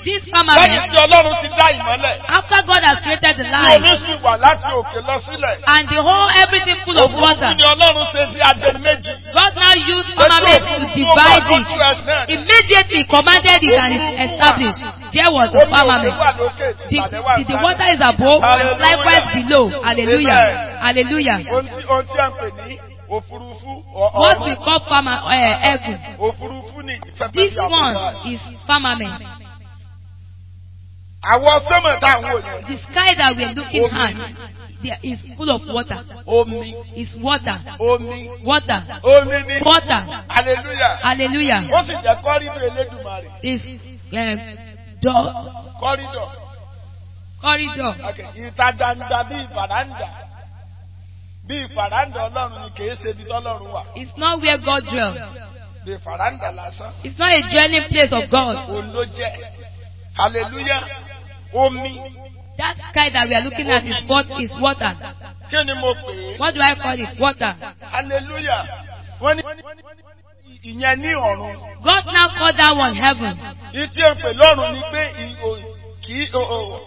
This Lẹ́yìn firmament, tí Ọlọ́run ti dá ìmọ́lẹ̀. after God has created the Tí light, omi sì wà láti òkè lọ sílẹ̀. and the whole everything full of water, Òfurufú ni Ọlọ́run ṣe sí agbẹ̀rún méjì. God now used firmament to divide it. Immediately commanded it and it established. There was the firmament. The, the, the water is above and likewise below. Hallelujah. Hallelujah. Ohun tí ohun tí a ń pè ní òfurufú What we call firma, uh, heaven. òfurufú ni ìfẹ́fẹ́ This bí one àkókò. is firmament. Àwọn sọ́mọ̀ tá à ń wò yẹn. The sky that we are looking at there is full of water. Omi. It's water. Omi. Water. Omi ni. Water. Hallelujah. Hallelujah. Ó sì jẹ́ kọ́rídọ̀ Elédùmarè. It's uh, door. Kọ́rídọ̀. Corridor. Ìta gbangba bíi fàdáǹdà. Bíi fàdáǹdà Ọlọ́run ni kìí ṣe ibi tọ́lọ́run wà. It's not where God dwells. Bíi fàdáǹdà lásán. It's not a dwelling place of God. Òun ló jẹ́. Hallelujah. Omi. That sky that we are looking at is what is water. Kí ni mo pè é? What do I call it? Water. Hallelujah. Wọ́n ní ìyẹn ní ọ̀run. God now called that one heaven. Ìtí èpè lọ́run ni pé kì í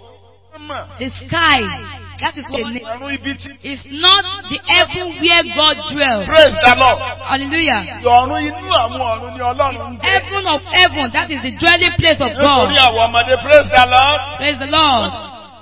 the sky. That is what it ọ̀run ibi tí. It's not the heaven where God dwells. Praise the Lord. Hallelujah. Ọ̀run inú àwọn ọ̀run ni Ọlọ́run ń gbé. Heaven of heaven. That is the dwelling place of God. Nítorí àwọn ọmọdé praise the Lord. Praise the Lord.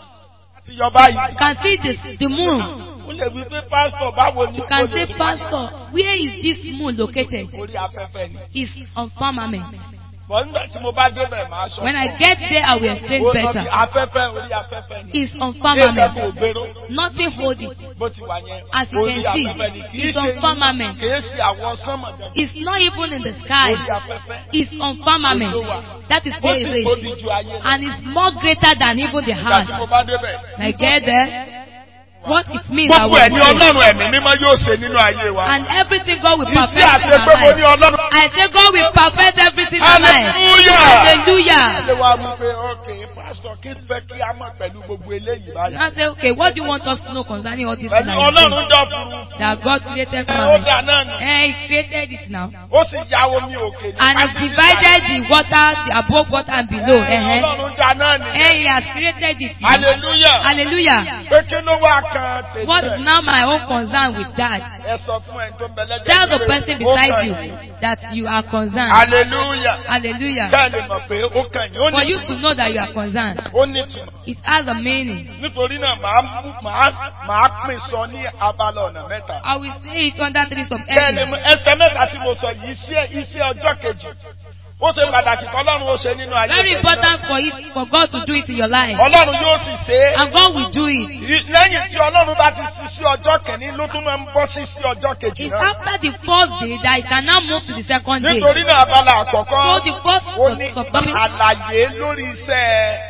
Láti yọ báyìí. You can see the, the moon. Ó lè wí pé pásítọ̀ báwo ni. You can say, Pastor, where is this moon located? Orí afẹ́fẹ́ ni. It's on firmament. Bọ̀ nígbà tí mo bá débẹ̀ máa sọ. When I get there, I will explain better. Afẹ́fẹ́ orí afẹ́fẹ́ ni. It's on firmament. Kò gbèrò. Nothing hold it. Bó ti wà yẹn. As you can see, it's on firmament. Kìí ṣe àwọn sánmọ̀. It's not even in the sky. Orí afẹ́fẹ́. It's on firmament. That is where it is. And it's more greater than even the Nígbà heart. tí mo bá débẹ̀. I get there. What it means I Gbogbo will ẹ̀ ní Ọlọ́run ẹ̀mí mímọ́ yóò ṣe nínú ayé wa. And everything God will Ìdí perfect in àti our pé mo ní life. Ọlọ́run. I say God will perfect everything in our life. Hallelujah. Hallelujah. Ilé wa mú pé okay pásítọ̀ kí n fẹ́ kí a mọ̀ pẹ̀lú gbogbo eléyìí báyìí. I say, okay, what do you want us to know concerning all this? Pẹ̀lú Ọlọ́run dá fún. That God created Ẹ ó firmament. dà náà nù. Eh, He created it now. Ó sì ya omi òkè ní. And He divided the water, the above water and below. Uh-huh. Ọlọ́run dá náà nì. Eh, He has created it now. Hallelujah. Hallelujah. Pé kí ló wá kan tèmi. What is now my own concern with that? Ẹ sọ fún ẹni tó ń bẹ lẹ́gbẹ̀ẹ́. Tell the pé person ó beside kàn you yín. that you are concerned. Hallelujah. Hallelujah. Bẹ́ẹ̀ ni mọ̀ pé ó kàn yín. Ó For ní you to know that you are concerned, ó ní ìtumọ̀. it has a meaning. Nítorí náà màá mú màá màá pín sọ ní abala ọ̀nà mẹ́ta. I will say it under three Bẹ́ẹ̀ni sub-areas. ẹsẹ̀ mẹ́ta tí mo sọ yìí iṣẹ́ iṣẹ́ ọjọ́ kejì. Ó ṣe pàtàkì kí Ọlọ́run ó ṣe nínú ayé. Very important for it for God to do it in your life. Ọlọ́run yóò sì ṣe é. And God will do it. Lẹ́yìn tí Ọlọ́run bá ti ṣí sí ọjọ́ kìíní ló tún máa ń bọ́ sí sí ọjọ́ kejì It's náà. after the first day that it can now move to the second day. Nítorí náà abala àkọ́kọ́ So the first ó ní sub-topic, àlàyé lórí iṣẹ́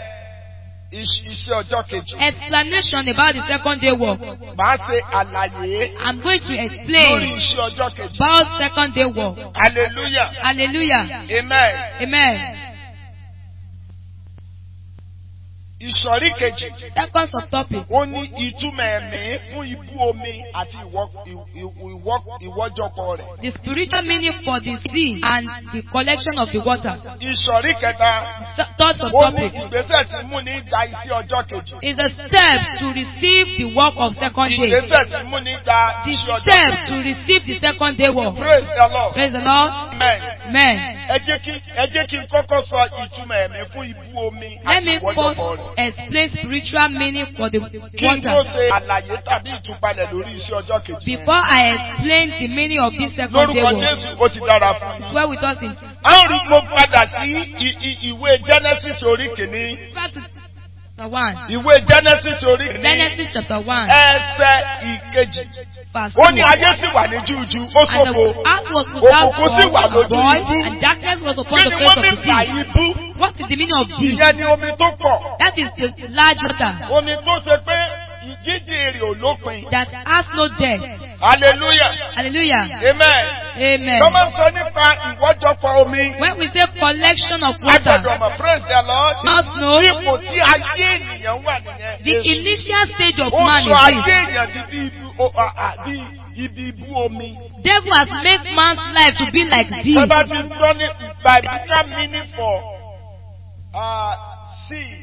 iṣ- iṣẹ́ ọjọ́ kejì. explanation about the second day work. Màá ṣe àlàyé I'm going to lórí explain iṣẹ́ ọjọ́ kejì. about second day work. Hallelujah. Hallelujah. Amen. Amen. Ìsọ̀rí kejì. Second subtopic. Ó ní ìtumọ̀ ẹ̀mí fún ibú omi àti ìwọ- ìwọ- ìwọ- ìwọ́jọpọ̀ rẹ̀. The spiritual meaning for the sea and the collection of the water. Ìsọ̀rí kẹta. Th- Third Ó ní subtopic ìgbésẹ̀ tí mú ní gba iṣẹ́ ọjọ́ kejì. is a step to receive the work of second day. Ìgbésẹ̀ tí mú ní gba The iṣẹ́ ọjọ́ step kejì. to receive the second day work. Praise the Lord. Praise the Lord. Amen. Amen. Ẹ jẹ́ kí ẹ jẹ́ kí n kọ́kọ́ sọ ìtumọ̀ ẹ̀mí fún ibú omi Let àti me ìwọ́jọpọ̀ first rẹ̀. explain spiritual meaning for the Kí n tó water. ṣe àlàyé tàbí ìtúpalẹ̀ lórí iṣẹ́ ọjọ́ kejì. Before I explain the meaning of this second day Lórúkọ work, Jésù ó ti dára fún yín. dwell with us in A ń rí mo padà sí i- i- ìwé Genesis orí kìíní. back to chapter one. Ìwé Genesis orí kìíní. Genesis chapter one, Ẹsẹ̀ ìkejì. verse Ó ní two. ayé sì wà ní jújú, ó And ṣòfò. the earth was without Òkùnkùn sì wà form lójú and void, ibú. and darkness was upon Kí the ni face wọ́n of ní the gbà deep. ibú? What is the meaning of deep? Ìyẹn ni omi tó pọ̀. That is the large water Omi tó ṣe pé ìjíjì rẹ̀ ò lópin. that has no depth. Hallelujah. Hallelujah. Amen. Amen. Tó máa ń sọ nípa ìwọ́jọpọ̀ omi. When we say collection of Agbẹ̀dọ̀ water, mọ̀ praise the Lord. must know Ipò tí ayé ènìyàn wà nìyẹn. the initial stage of Ó man sọ ayé is this. èèyàn di bí ibi o- à- à- bí ibi ibú omi. Devil has made man's life to be like deep. Bàbá ti gbọ́ ní biblical meaning for uh, sea.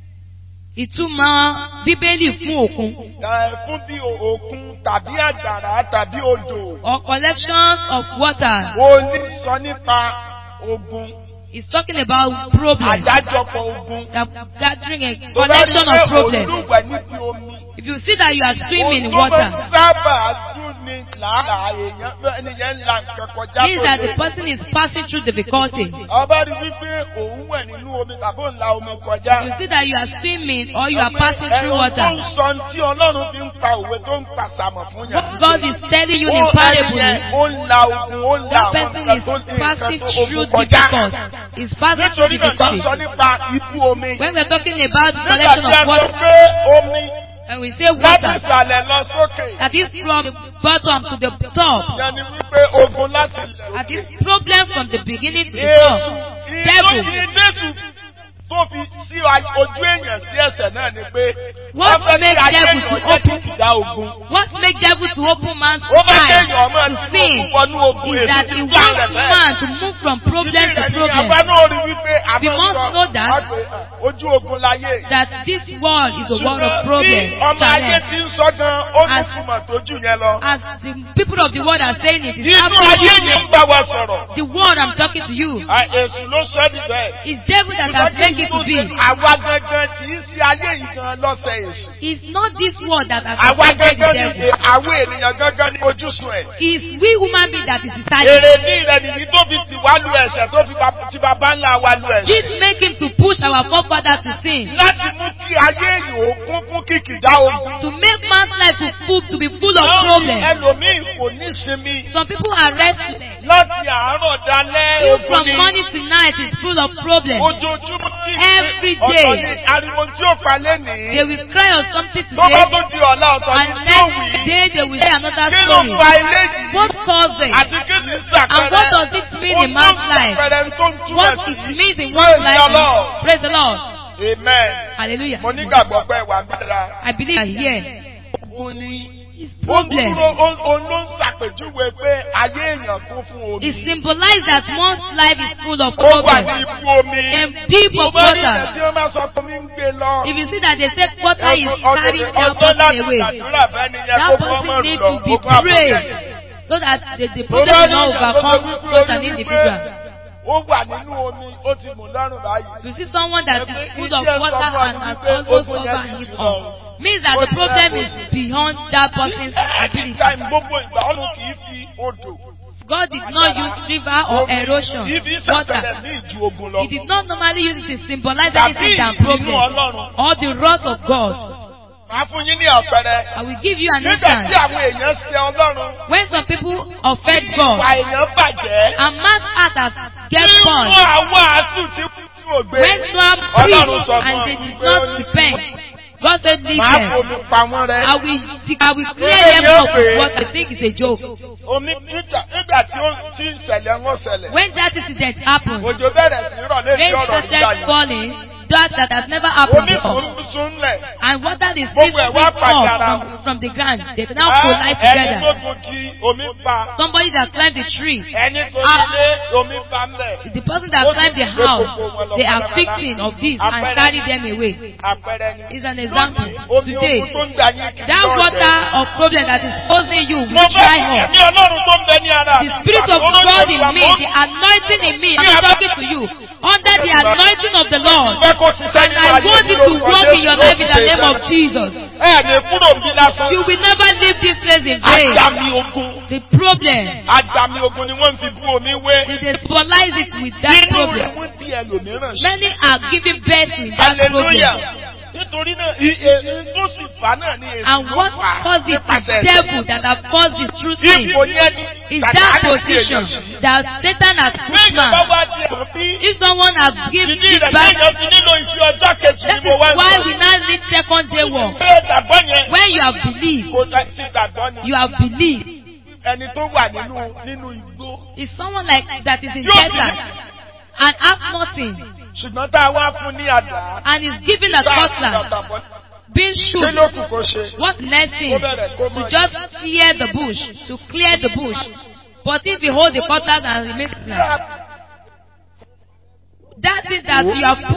Ìtumọ̀ Bíbélì fún òkun. Ẹ fún bí òkun tàbí àgbàrá tàbí odò. Or collections of water. Ó ní sọ nípa ogun. It's talking about problems. Àdájọpọ̀ ogun. Gathering a collection of problems. Olúwẹ̀ níbi omi. If you see that you are swimming in water, Òun tó sábà dún ní làálàá èèyàn ẹnìyẹn ńlá nǹkan kọjá. means that the person is passing through difficulty. Ọba rí wípé òun wẹ̀ nínú omi tàbí òun la omi kọjá. You see that you are swimming or you are passing through water. Ẹ̀rọ tó ń sọ tí Ọlọ́run fi ń pa òwe tó ń pàṣàmọ̀ fún yàrá. What God is telling you in parable, Ó ń la ogun, ó ń la that àwọn person nǹkan is tó ní passing nǹkan tó through ogun kọjá. difficulty. Is passing through Nítorí náà tó ń difficulty. sọ nípa ibú omi. When we are talking about the Nígbà collection tí a of sọ water, pé omi and we say láti water, ìsàlẹ̀ lọ sókè. that is from the bottom to the top, Ìyẹn ni wípé ogun láti that is sókè. problem from the beginning to the Èṣù top. Devil. ìdésù tó fi sí ojú èèyàn sí ẹsẹ̀ náà ni pé What wọ́n fẹ́ kí makes ayé devil èèyàn to jẹ́ open- kìkìdá ogun. What makes devil to open man's Ó fẹ́ kí eyes èèyàn máa to ti sin ogun wọnú ogun is èṣù that ti he gbá wants rẹ̀ bẹ́ẹ̀. man to move from problem to Àbá problem. náà rí wípé We must know that- àbá ojú ogun láyé. That this world is a world of Ṣùgbọ́n bí problem, ọmọ ayé challenge. ti ń sọ gan, ó tún As- túmọ̀ tójú yẹn lọ. As the people of the world are saying it, it's Inú ayé yìí ń absolutely bá wa sọ̀rọ̀. the word I'm talking to you. À, Èṣù ló sọ ẹ́ níbẹ̀. It's devil that has made it to be. Àwa gangan kì í sí ayé yìí gan lọ́sẹ̀ èṣù. It's not this word that has Àwa affected the gangan ni devil. àwọn ènìyàn gangan ní ojúsùn ẹ̀. It's we human being that is deciding. Èrè ní rẹ̀ nìyí tó fi tì wá lu ẹ̀ṣẹ̀ tó fi ba- ti bàbá ńlá wa lu This ẹ̀ṣẹ̀. make him to push our forefather to sin. Láti mú kí ayé èèyàn ó kún fún kìkìdá ogun. To make man's life to full, to be full of problems. Ẹlòmíì kò ní sinmi. Some people are restless. Láti àárọ̀ dalẹ́ Even ogun from ni. morning to night is full of problems. Ojoojúmọ́ ní Every ọ̀tọ̀ day. ní ariwo tí ó pa lénìí. They will cry on something Tó bá today, tó di ọ̀la ọ̀tọ̀ ní and tí ó next wí. day they will say another Kí ló story. fa eléyìí? What caused it? Àti kí ni And what does sàpẹrẹ? it mean in man's life? Sàpẹrẹ tó ń túmọ̀ What sí. it means in Praise one's the life? Lord. is- Praise the Lord. Amen. Hallelujah. Mo nígbàgbọ́ pé wà gbára. I believe that here Ogun ni. is Ó problem. dúró òun ló ń ṣàpèjúwe pé ayé èèyàn kún fún It omi. symbolizes that one's life is full of Ó wà ní problems. ibú omi. And deep of Tó bá ní water. ìgbà tí wọ́n máa sọ pé omi ń gbé lọ. If you see that they say water is carrying that Ọjọ́ person láti away, gbàdúrà fẹ́ni yẹn that kó kọ́ person mọ́ needs lọ. to be Ogun àbújá. prayed so that the, the Tó problem bá will ní not ìgbà tó ṣe overcome wípé such an orí individual. wípé ó wà nínú omi, ó ti mú lọ́rùn báyìí. You see someone that is full of Ìdí ẹ̀ water sọ fún and wa has wípé almost ogun yẹn covered ti his jù arm. lọ. Means that the problem is beyond that person's ability. Time gbogbo ìgbà ọ̀run kì í fi odò. God did not use river or Omi erosion, kì í fi water. ṣàpẹrẹ ní ìju ogun lọ. He did not normally use it to symbolize Tàbí anything than ìbínú problem Ọlọ́run. or the wrath of God. Màá fún yín ní àpẹẹrẹ. I will give you an Nígbà tí instance. àwọn èèyàn ṣe Ọlọ́run. When some people offend Ìwà God èèyàn bàjẹ́. and man's heart has get Nínú spoiled, àwọn àásù tí kò gbé. when Noah Ọlọ́run preached sọ and fún they ọ did wípé not ó ní- repent, God said, leave Màá them. fomi pa wọ́n rẹ́. I will, I will clear Where them you up pray? with what I think is a joke. Omi nígbà nígbà tí ó tí ìṣẹ̀lẹ̀ wọn ṣẹlẹ̀. When that incident happened, Òjò bẹ̀rẹ̀ sí rọ̀ létí rain ọ̀rọ̀ ìgbà started yìí. falling, that that has never happened Omi before. sùn sùn lẹ̀. And water is Gbogbo still ẹ̀ wá split pàdé off ara from, wọn. from the ground. They now Á, collide Ẹni tó together. gun kí omi pa. Somebody that climbed the tree, Ẹni tó Ah. nílé omi pa ń bẹ̀. the person that climbed the house, they are victim of this and carry them away. Àpẹẹrẹ ni. Is an example. Omi Today, ogun tó ń dà yín kiri that lọ́dẹ. water of problem that is posing you Mo will fẹ́ dry up. ẹ̀mí Ọlọ́run tó ń bẹ ní ara The mi. Spirit of Olóyè God in Olúwa me, mọ́. the anointing in me, I'm talking to you. Under the anointing of the Lord. Fẹ́ kó ṣiṣẹ́ And nínú I ayé want mi it to lórúkọ work in your Jésù, life in yóò the ṣe name of ìṣẹ́gun. Jesus. Ẹ ní kúrò bí lásán. You will never leave this place in vain. Àjàmì ogun. The problem, Àjàmì ogun ni wọ́n fi bú omi wé. they they symbolize it with that Nínú rẹ̀ problem. wọ́n bí ẹlòmíràn ṣe. Many are giving birth to that Hallelujah. problem. Nítorí náà, ìyè tó sì fà náà ni èsì And what ló fà á caused it, the nípasẹ̀ ẹ̀ṣẹ̀. devil that have caused it through sin, Ipò yẹn ni is Sàtánì that fi position èèyàn sí. that Satan has put Bẹ́ẹ̀ni bá man. wá di ẹ̀rọ bí If someone has given ìdí it rẹ̀ back, lẹ́yìn fi nílò iṣẹ́ ọjọ́ kejì that ni is mo wá ń why sọ. we now need second day work. Pé ìgbàgbọ́ yẹn When you have believed, kò dá sí ìgbàgbọ́ ni. you have believed. Ẹni tó wà nínú nínú igbó. It's someone like that is in Tí ó sì desert and have nothing ṣùgbọ́n tá a wá fún ní àdá. and is given a tá a fi cutlass, dàgbà being Kí shoot. ló kù kó ṣe? What's next thing? Ó bẹ̀rẹ̀ kó To mọ̀ just clear the bush, to clear the bush. But if you hold the cutlass and remain silent, that thing that you have put,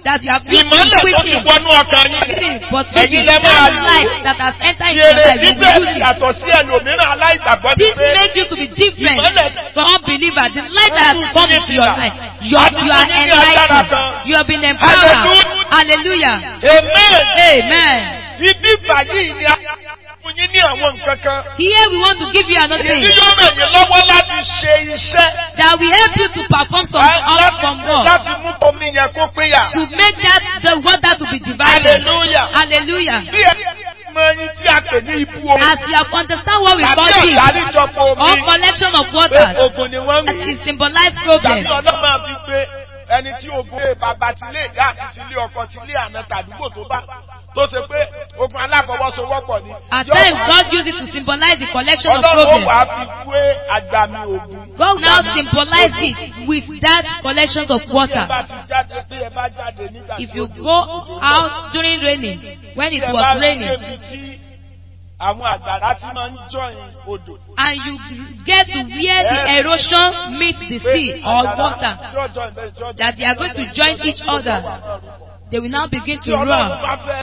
that you have used to Ìmọ́lẹ̀ tó ti quicken. wọnú ọkàn yín. But Ẹ̀yin with lẹ máa that lò. light that has entered into your Èrè life, you jíjẹ́ will use it. yàtọ̀ sí ẹlòmíràn aláìgbàgbọ́ ni This pé makes you to be different Ìmọ́lẹ̀- from unbelievers. The light that has come into your life, you are, you are enlightened. You have been empowered. Hallelujah. Amen. Amen. Ibi báyìí ni a fún yín ní àwọn nǹkan kan. Here we want to give you another Èyí thing yóò ràn yín lọ́wọ́ láti ṣe iṣẹ́. that will help you to perform some out from work, Láti mú omi yẹn kó péyà. to make that the water to be divided. Hallelujah. Hallelujah. Bí ẹ mọ ẹyin tí a pè ní ibú omi. As you have understand what we Tàbí call this, àdáríjọpọ̀ or omi. collection of Pé waters, ogun ni wọ́n that wí. is symbolize Tàbí problem. ọlọ́run máa fi pé ẹni tí ogun lé bàbá ti lé ìyá àti ti lé ọkọ ti lé àná tàdúgbò tó bá tó ṣe pé ogun aláfọwọ́sowọ́pọ̀ ni. At Yóò times, wá- God used it to symbolize the collection of Ọlọ́run ó problems. wàá fi pé àgbàmì ogun. God now symbolize it with that collection of Bí ẹ water. bá ti jáde bí ẹ bá jáde nígbà tí If you òjò- go òjò ń bọ̀. out during raining, when Bí it ẹ bá was rí raining, débi tí àwọn àgbàrá ti máa ń jọyìn odò. and you get to where the erosion meets the sea or water, Tí ó join bẹ́ẹ̀, tí ó join that they are going to join each other, they will now begin Tí to Ọlọ́run roar. bá fẹ́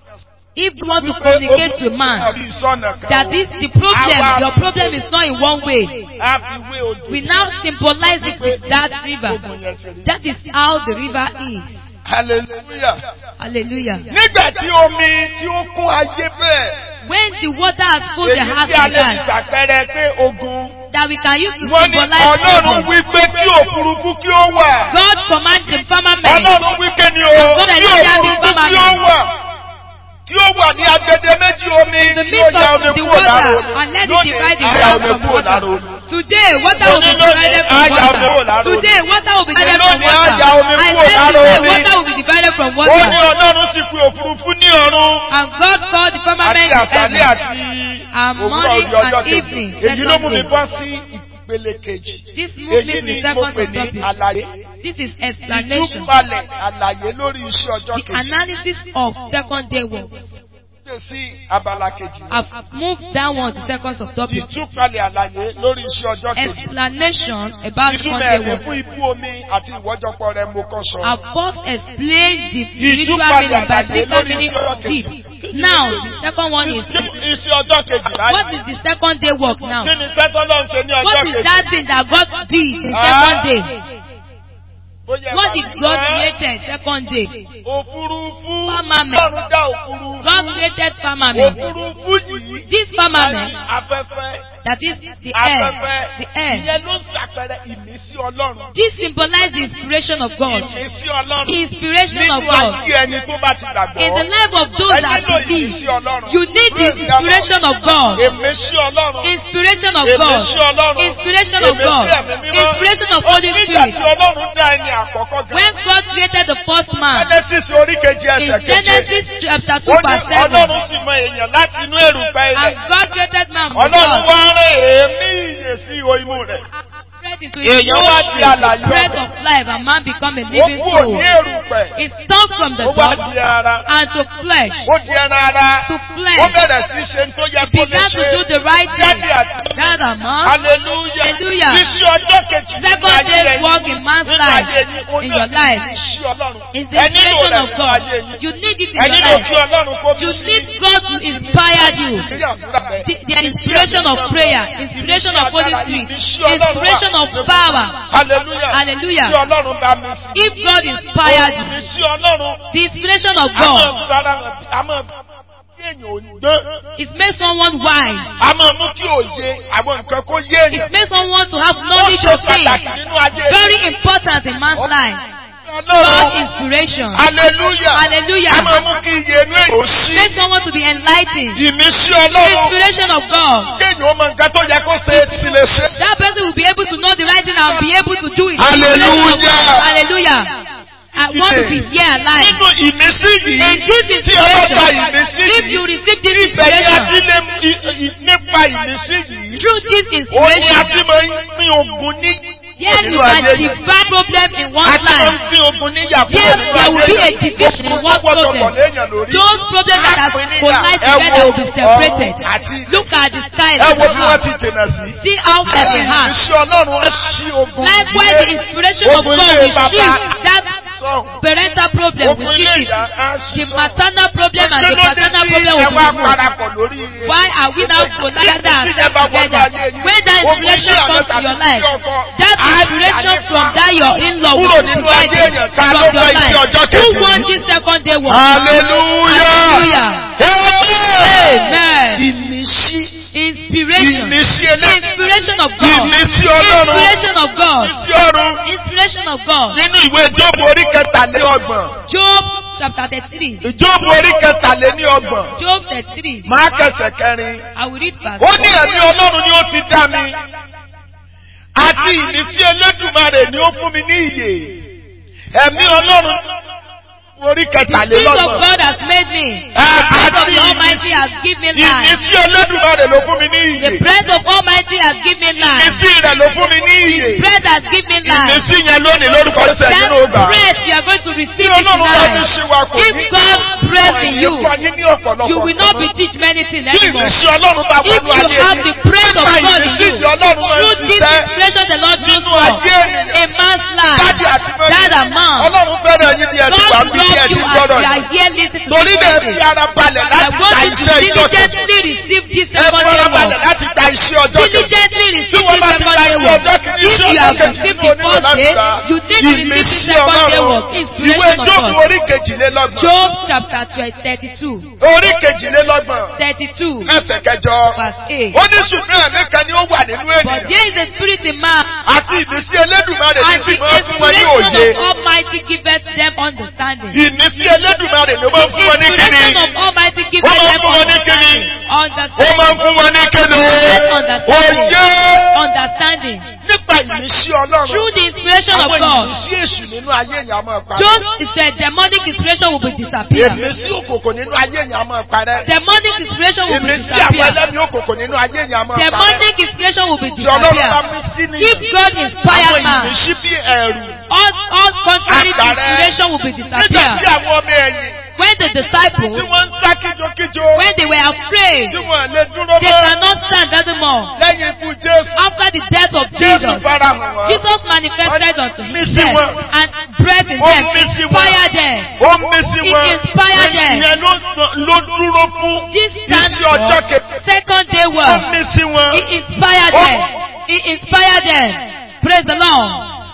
If you want to communicate to man orí ìsọ̀nà kan, that is the problem, your problem is not in one way, á fi wé odò. we now symbolize it with that river. That is how the river is. Hallelujah. Hallelujah. Nígbà tí omi tí ó kún ayé bẹ́ẹ̀. When the water has filled the Èyí heart tí a like lè fi that, ṣàpẹẹrẹ pé ogun. that we can use to Wọ́n ní symbolize Ọlọ́run problem. wí pé kí òfurufú kí ó wà. God commands the firmament. Ọlọ́run wí pé ní o God kí has said òfurufú the kí ó firmament. wà. Kí ó wà ní agbede méjì omi The tí ó midst ya of omi the kúrò lára water, omi. and let it Lónìí, divide the a ya water omi from kúrò lára water. omi. Today, water will be Lónìí, divided from a ya omi kúrò water. lára omi. Today, water will be divided from Lónìí, a water. ya omi I kúrò said lára today, omi. water will be divided from Ó ní water. Ọlọ́run sì fi òfurufú ní ọ̀run. And God called the Àti firmament àṣálẹ́ heaven. àti And òwúrọ̀ morning ojú ọjọ́ and kejì. evening, Èyí ló mú mi second bọ́ sí ìpele kejì. This moves me Èyí to ni the mo second pè ní topic. àlàyé. This is explanation. Ìtúpalẹ̀ àlàyé lórí iṣẹ́ ọjọ́ The kejì. analysis of second day work. Dé sí abala kejì. I've moved down one to second subtopic. Ìtúpalẹ̀ àlàyé lórí iṣẹ́ ọjọ́ kejì. Explanation about second Ìtumọ̀ day ẹ̀mí work. fún ibú omi àti ìwọ́jọpọ̀ rẹ̀ mo kọ́ sọ. I've first explained the spiritual Ìtúpalẹ̀ meaning by àlàyé spiritual lórí meaning iṣẹ́ of ọjọ́ deep. kejì. Now, the second one is, Iṣẹ́ ọjọ́ kejì what láyé. is the second day work now? Kí ni sẹ́tọ́ náà ń ṣe ní ọjọ́ What is kejì? that thing that God did in Ah. second day? Bóyá What ẹ̀ka did ti God wá. created second day? Òfurufú. Firmament. Ọlọ́run dá òfurufú. God created firmament. Òfurufú yìí. This firmament, Afẹ́fẹ́. that is the air, Afẹ́fẹ́. the air. Ìyẹn ló ń ṣàpẹẹrẹ ìmísí Ọlọ́run. This symbolizes the inspiration of God. Ìmísí Ọlọ́run. Inspiration of Nínú God. ayé ẹni tó bá ti gbàgbọ́. In the life of those Ẹ that nílò believe, ìmísí Ọlọ́run. you need the Praise the Lord. inspiration of God. Ìmísí Ọlọ́run. Inspiration of Ìmísí God. Ọlọ́run. Inspiration of Ìmísí God. Ẹ̀mí Mímọ́. Inspiration of Ó Holy nígbà Spirit. tí Ọlọ́run dá ẹni àkọ́kọ́ gan. When God created the first man, Genesis orí kejì in ẹsẹ̀ keje. Genesis chapter two Ó ní verse seven, Ọlọ́run sì mọ èèyàn láti inú èrùpẹ̀ ilẹ̀. and God created man from Ọlọ́run God. wá rán èémí ìyè sí ihò imú rẹ̀. Breath into his Èèyàn wá di nostrils, alààyè the breath ọkàn. of life, and man become a Ó living kúrò soul. ní èrùpẹ̀. It turned from the Ó wá dust di ara. and to flesh. Ó di ẹran ara. To Ó flesh. bẹ̀rẹ̀ sí í ṣe tó yẹ He kó lè began to ṣe. do the right thing. Jáde àti That a man, Hallelujah. Hallelujah. Iṣẹ́ ọjọ́ kejì nínú second ayé day's ẹni. work in man's Nínú life, ayé ẹni. Ó in náà your ní life, iṣẹ́ Ọlọ́run. is the Ẹ nílò inspiration rẹ̀ of nínú God. ayé yín. You need it in Ẹ your nílò life. kí Ọlọ́run kó You fi sí. need God to inspire you. Kí àdúrà rẹ̀. The, the inspiration of prayer, inspiration of Holy Spirit, inspiration of power. Hallelujah. Hallelujah. Tí Ọlọ́run bá mi sí. If God inspired you, Ìmísí Ọlọ́run. the inspiration of A máa God, fara hàn bí- a máa bí èèyàn ò ní gbọ́n. it makes someone wise. A máa mú kí òye àwọn nǹkan kó yé èèyàn. It makes someone to have Ó knowledge ṣe of things. pàtàkì nínú ayé. Very important in man's life. God Ọlọ́run. inspiration. Hallelujah. Hallelujah. A máa mú kí iye inú èèyàn ó ṣí. Make someone to be enlightened. Ìmísí The Ọlọ́run. inspiration of God. Kéèyàn ó mọ nǹkan tó yẹ kó ṣe é sí lè ṣe. That person will be able to know the right thing and be able to do it. The Hallelujah. inspiration of God. Hallelujah. I want to be here alive. Nínú ìmísí yìí. In this Tí ọlọ́gba inspiration, ìmísí if yìí. you receive this Ibẹ̀ ni a inspiration, ti lè i- i- nípa ìmísí yìí. through this Ó ní a inspiration, ti máa ń pín ogun ní yes, you nínú can ayé yìí. divide problem in A one ti máa ń life. pín ogun ní yàgò Yes, nínú there will ayé be a yìí. division in Ó one gbọ́dọ̀ problem. pọ̀ léèyàn lórí. Those problems that have collided together will be separated. Look at the sky Ẹ and wo the bí wọ́n ti heart. jìnà sí. See how far they have. Ìmísí Ọlọ́run á ṣí ogun Likewise, the inspiration of Ogun God ilé will bàbá. shift that sọ̀hún. Parental problem Ogun will ilé shift it. ìyá á ṣí The sọ̀hún. maternal problem and the paternal problem will Ẹ be wá removed. parapọ̀ lórí. Why are we now together and stand together? When that inspiration comes to your life, that inspiration from that your in-law will be divided from your life. Who wants this second day work? Hallelujah. Amen. Ìmísí. Inspiration. Ìmísí ẹlẹ́dàá. Inspiration of God. Ìmísí Ọlọ́run. Inspiration of God. Ìmísí ọ̀run. Inspiration of God. Nínú ìwé Jóòbù orí kẹtàlélọ́gbọ̀n. Job chapter thirty-three. Jóòbù orí kẹtàlélọ́gbọ̀n. Job thirty-three. Máa kẹsẹ̀ kẹrin. I will read verse Ó ní ẹ̀mí Ọlọ́run ni ó ti dá mi. Àti ìmísí Elédùmarè ni ó fún mi ní ìyè. Ẹ̀mí Ọlọ́run orí The Spirit of kẹtàlélọ́gbọ̀n. God has made me. The breath of the Almighty has given me life. Ìmísí Elédùmarè ló fún mi ní ìyè. The breath of Almighty has given me life. Ìmísí rẹ̀ ló fún mi ní ìyè. His breath has given me life. Ìmísí yẹn lónìí lórúkọ Jésù That nínú ọgbà. breath you are going to receive Tí it Ọlọ́run bá ti tonight. ṣe wa kò ní. If God breathes in you, Ìkọ̀ yín ní ọ̀pọ̀lọpọ̀. you will not be teach many things Bí anymore. ìmísí Ọlọ́run bá If wọnú you ayé have yín. the breath of God in Ìmísí you, tí Ọlọ́run máa ń through this ṣiṣẹ́ inspiration the Lord does nínú for ayé ènìyàn. a man's life, Dádì àti mọ́mí. dad and mom. Ọlọ́run fẹ́ràn yín bí ẹ ti wà God bí ẹ loves ti you as gbọ́dọ̀ you yìí. are here listening to Torí this bẹ́ẹ̀ message. fi ara balẹ̀ I láti want gba you to iṣẹ́ ìjọ kejì. diligently receive this Ẹ second day fara balẹ̀ work. láti gba iṣẹ́ ọjọ́ kejì. Diligently Bí receive wọ́n this bá ti second gba day iṣẹ́ work. ọjọ́ kejì, If iṣẹ́ you ọjọ́ have kejì received nínú the onílò first láti day, gba you need to receive ìmísí the second day Ọlọ́run. work. Ìwé Inspiration of Jóòbù God. orí kejìlélọ́gbọ̀n. Job chapter thirty-two. Orí kejìlélọ́gbọ̀n. thirty-two. Ẹsẹ̀ kẹjọ. Verse eight. Ó ní ṣùgbọ́n ẹ̀mí kan ni ó wà nínú But ènìyàn. there is a spirit in man, Àti ìmísí Elédùmarè ní and sì the máa ń fún wọn ní inspiration òye. of Almighty giveth them understanding. Ìmísí Elédùmarè ló máa ń fún wọn ní kíni. Inspiration of Almighty Ó giveth máa ń them fún wọn ní kíni. understanding. Ó Understanding. máa ń fún wọn ní kíni. Understanding. Òye. Understanding. Nípa ìmísí Ọlọ́run. Through the inspiration of Àwọn God, ìmísí èṣù nínú ayé yẹn a máa parẹ́. just the demonic inspiration will be disappear. Ìmísí òkòkò nínú ayé yẹn a máa parẹ́. Demonic inspiration will be Ìmísí àwọn disappear. ẹlẹ́mìí òkòkò nínú ayé yẹn a máa parẹ́. Demonic inspiration will be Tí Ọlọ́run bá disappear. mí sí ní If God inspired àwọn man, ìmísí bí ẹ̀rù. all, all contrary to Àgbàrẹ́. inspiration will be Nígbà tí disappear. àwọn ọmọ ẹ̀yìn When the tí disciples, wọ́n ń sá kíjokíjo. when they were afraid, Tí wọ́n lè dúró they mọ́. cannot stand anymore. Lẹ́yìn ikú Jésù. After the death of Jésù Jesus, farahàn wọ́n. Jesus manifested unto Mí sí himself wọn. and breathed in Ó them, mí sí wọn. inspired them. Ó ń mí sí He wọn. inspired them. Ìyẹn ló sọ- ló dúró fún This stands iṣẹ́ ọjọ́ for kejì. second day Ó ń work. mí sí wọn. He inspired Oh. them. He inspired them. Praise the Lord.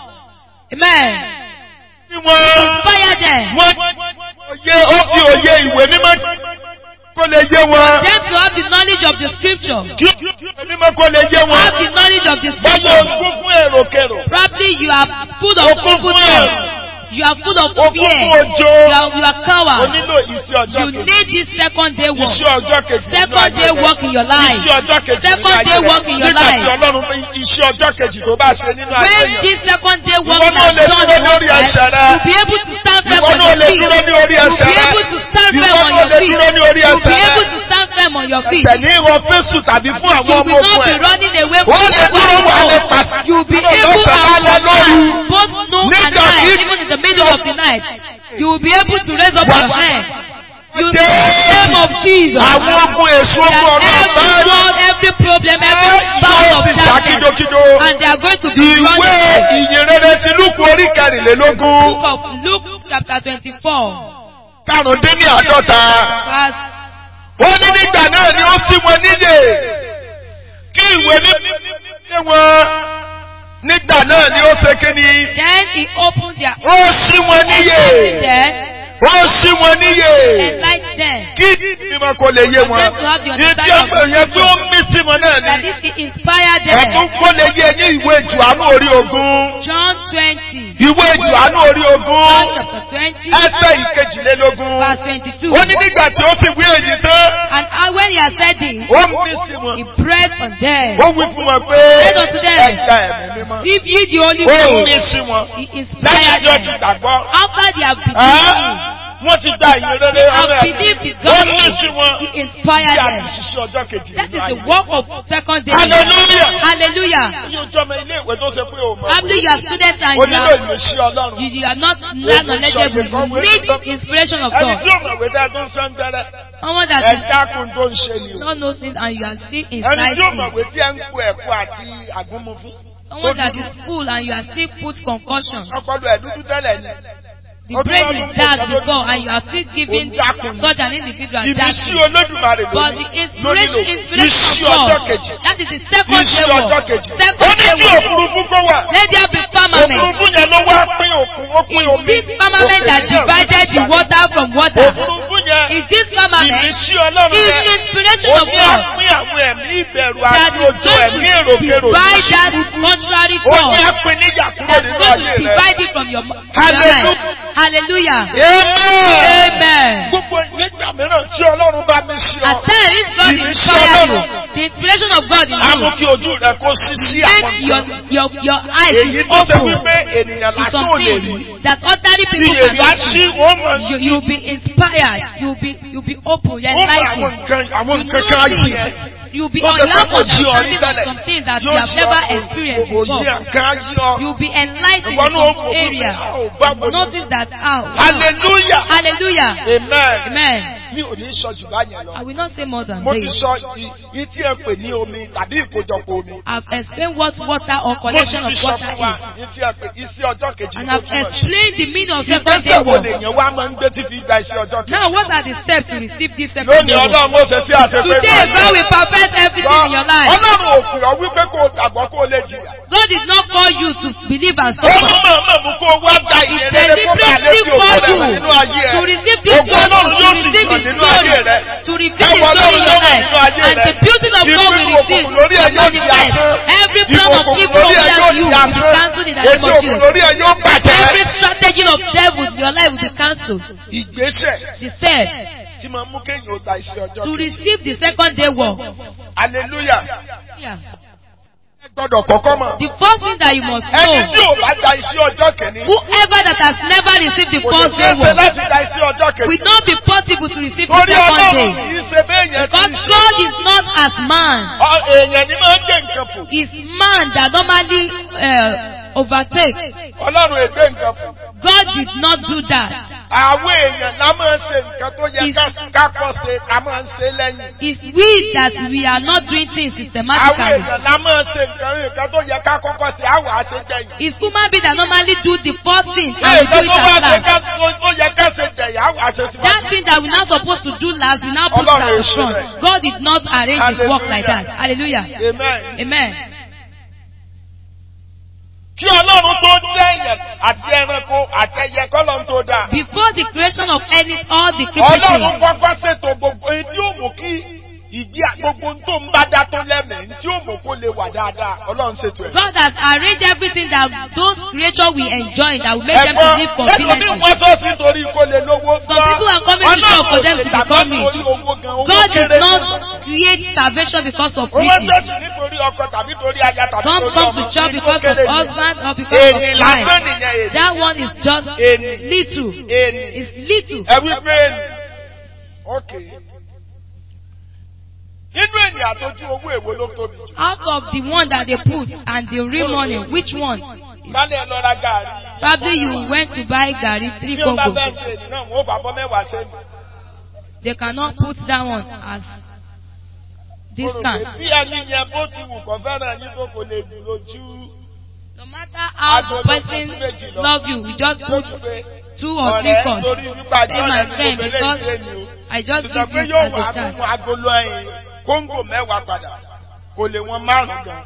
Amen. Tí wọ́n Inspired them. wọ́n òye ó fi òye ìwé mímọ́ kó lè yé wọn. Them to have the knowledge of the scripture. Kí ìwé mímọ́ kó lè yé wọn. Have the knowledge of the Báyọ̀ scripture. kún fún èròkèrò. Probably you are full Ó of kún evil fún thoughts. ẹ̀rù. You are full of Ó kún fear. fún òjò. You are, you are O coward. nílò iṣẹ́ ọjọ́ You kejì. need this second day work. Iṣẹ́ ọjọ́ kejì nínú Second ayé day rẹ̀. work in your life. Iṣẹ́ ọjọ́ kejì nínú Second ayé day rẹ̀. work in your Nígbà tí life. Ọlọ́run fi iṣẹ́ ọjọ́ kejì tó bá ṣe nínú ayé When yẹn. this second day work Ìwọ is náà lè done dúró in lórí one ẹsẹ̀ time, rẹ. you'll be able to stand firm Ìwọ on náà your lè feet. dúró ní orí You'll ẹsẹ̀ be rẹ. able to stand Ìwọ firm on náà your lè feet. dúró ní orí You'll be ẹsẹ̀ able rẹ. to stand firm on your feet. Tẹ̀lé ìwọ Fésù tàbí fún àwọn You ọmọ will not ogun be ẹ̀. running away Ó from lè the dúró wà lè world. pàṣẹ. You will be Lọ́sàn-án able to lálẹ́ lóru. stand both noon and Nígbà night, tí- even in the middle of the night. You will be able to raise up Wà- your hand. You Jésù. see the name of Jesus. Àwọn ogun èso That ogun ọ̀nà every ọ̀tá. word, every problem, every power Yóò of sì sá darkness, kíjokíjo. and they are going to be Ìwé running. ìyìnrere ti Lúùkù orí kẹrìnlélógún. Book of Luke chapter twenty-four, Karùndínláàdọ́ta. verse Wọ́n ní nígbà náà ni ó ṣí wọn níyè. Kí ìwé ní wọn. Nígbà náà ni ó ṣe kí ni. then he opened their Ó ṣí wọn níyè. enlightened them, Ó ṣí wọn níyè. enlightened them. Kí ìmọ̀ kò lè yé wọn. For them to have the Ní tí ó understanding pè of the yẹn tí ó mí sí wọn náà That ni. is, he inspired Ẹ̀tún them. kó lè yé ní ìwé Jòhánù orí ogún. John twenty, Ìwé Jòhánù orí John ogún. chapter twenty, Ẹsẹ̀ ìkejìlélógún. verse twenty-two. Ó ní nígbà tí ó sì wí èyí tán. And uh, when he had said this, Ó mí sí wọn. he breathed on them. Ó wí fún wọn pé Said unto them, ẹ̀ka ẹ̀mí mímọ́. Give ye the Holy Ó Ghost. mí sí wọn. He Lẹ́yìn inspired tí ó ti them. gbàgbọ́. After they have Ẹ́ believed wọ́n ti gba ìyìnrere They have ọ̀rẹ́ believed the Ó mí sí gospel. wọn. He inspired Bí a ti them. ṣiṣẹ́ ọjọ́ kejì That nínú is the ayé. work of second day. Hallelujah. Hallelujah. Yóò jọ ọmọ ilé ìwé tó ṣe pé o mọ̀. After you are students and O you nílò are, ìmísí Ọlọ́run. you, you are not that knowledgeable, you need the inspiration of Ẹni God. tí ò mọ̀ wé dá tó ń sán gbẹ́rẹ́. Someone that Ẹ is dákun tó ń ṣe ni o. not knows things and you are still Ẹni inside tí ò mọ̀ it. wé tí ẹ ń po ẹ̀kọ́ àti àgúnmu fún. Someone that is full and you are still put concussion. Ọpọlọ ẹ̀ dúdú tẹ́lẹ̀ ni. The brain is dark before and you are still giving such an individual dark. But the inspiration, inspiration of God, that is the second day walk. Second day walk. Let there be firmament. Is this firmament that divided the water from water? Is this firmament? Is the inspiration of God that is going to divide that contrary thought, that's going to divide it from your mind. Hallelujah. Amen. At times, if God inspires you, the inspiration of God in you makes your, your, your eyes open to something that ordinary people cannot see. You, you'll be inspired. You'll be, you'll be open. You're enlightened. You know You'll be on your understanding of some things that you have never experienced before. You'll be enlightened in some area. Notice that out. Hallelujah. Hallelujah. Amen. Amen. I will not say more than this. I've explained what water or collection of water is. And I've explained the meaning of second day walk. Now what are the steps to receive this second day walk? Today God will perfect everything in your life. God did not call you to believe and suffer. He deliberately called you to receive this gospel, to receive His glory, to reveal His glory in your life. And the beauty of God will receive and manifest. Every plan of evil over you will be cancelled in the name of Jesus. Every strategy of devil in your life will be cancelled. He said, to receive the second day walk. Hallelujah. Yeah. The first thing that you must know, whoever that has never received the first day walk will not be possible to receive the second day. Because God is not as man. It's man that normally uh, overtakes. God did not do that. It's we that we are not doing things systematically. It's human beings that normally do the first thing and we do it as last. That thing that we're not supposed to do last, we now put it at the front. God did not arrange His work like that. Hallelujah. Amen. Amen. Before the creation of any all the creation, God has arranged everything that those creatures will enjoy, that will make them to live conveniently. Some people are coming to church for them to become rich. God did not create salvation because of riches. Some come to church because of husband or because of wife. That one is just little. It's little. Okay. Out of the one that they put and the real money, which one? Probably you went to buy gari three Congo. They cannot put that one as discount. No matter how the person love you, we just put two or three coins. Say my friend, because I just give this as a chance. Congo mẹ́wàá padà kò lè wọn márùn gan.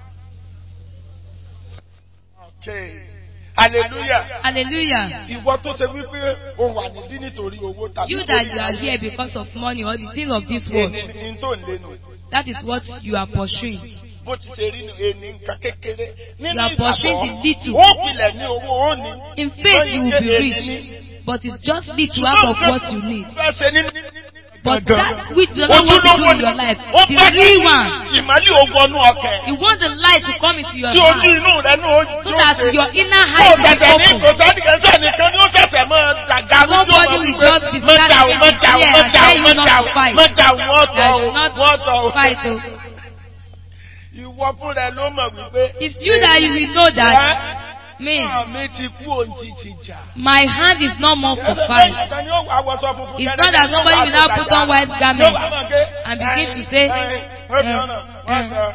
Okay. Hallelujah. Hallelujah. Ìwọ tó ṣe wípé o wà níbí nítorí owó tàbí. You that you are here because of money or the things of this world. Ènìyàn tó ń lénu. That is what you are pursuing. Bó ti ṣe rí ènìyàn nǹkan kékeré. You are pursuing the little. Ó pilẹ̀ ní owó ó ní. In faith you will be rich, but it's just little out of what you need. But that which the Lord wants to do in your life, the real one, you want the light to come into your heart, so that your inner heart is open. Nobody will just be standing here and tell you not to fight. That you should not fight. It's you that you will know that. Me. My hand is not more for fight. It's not that somebody will now put on white garment and begin to say, uh,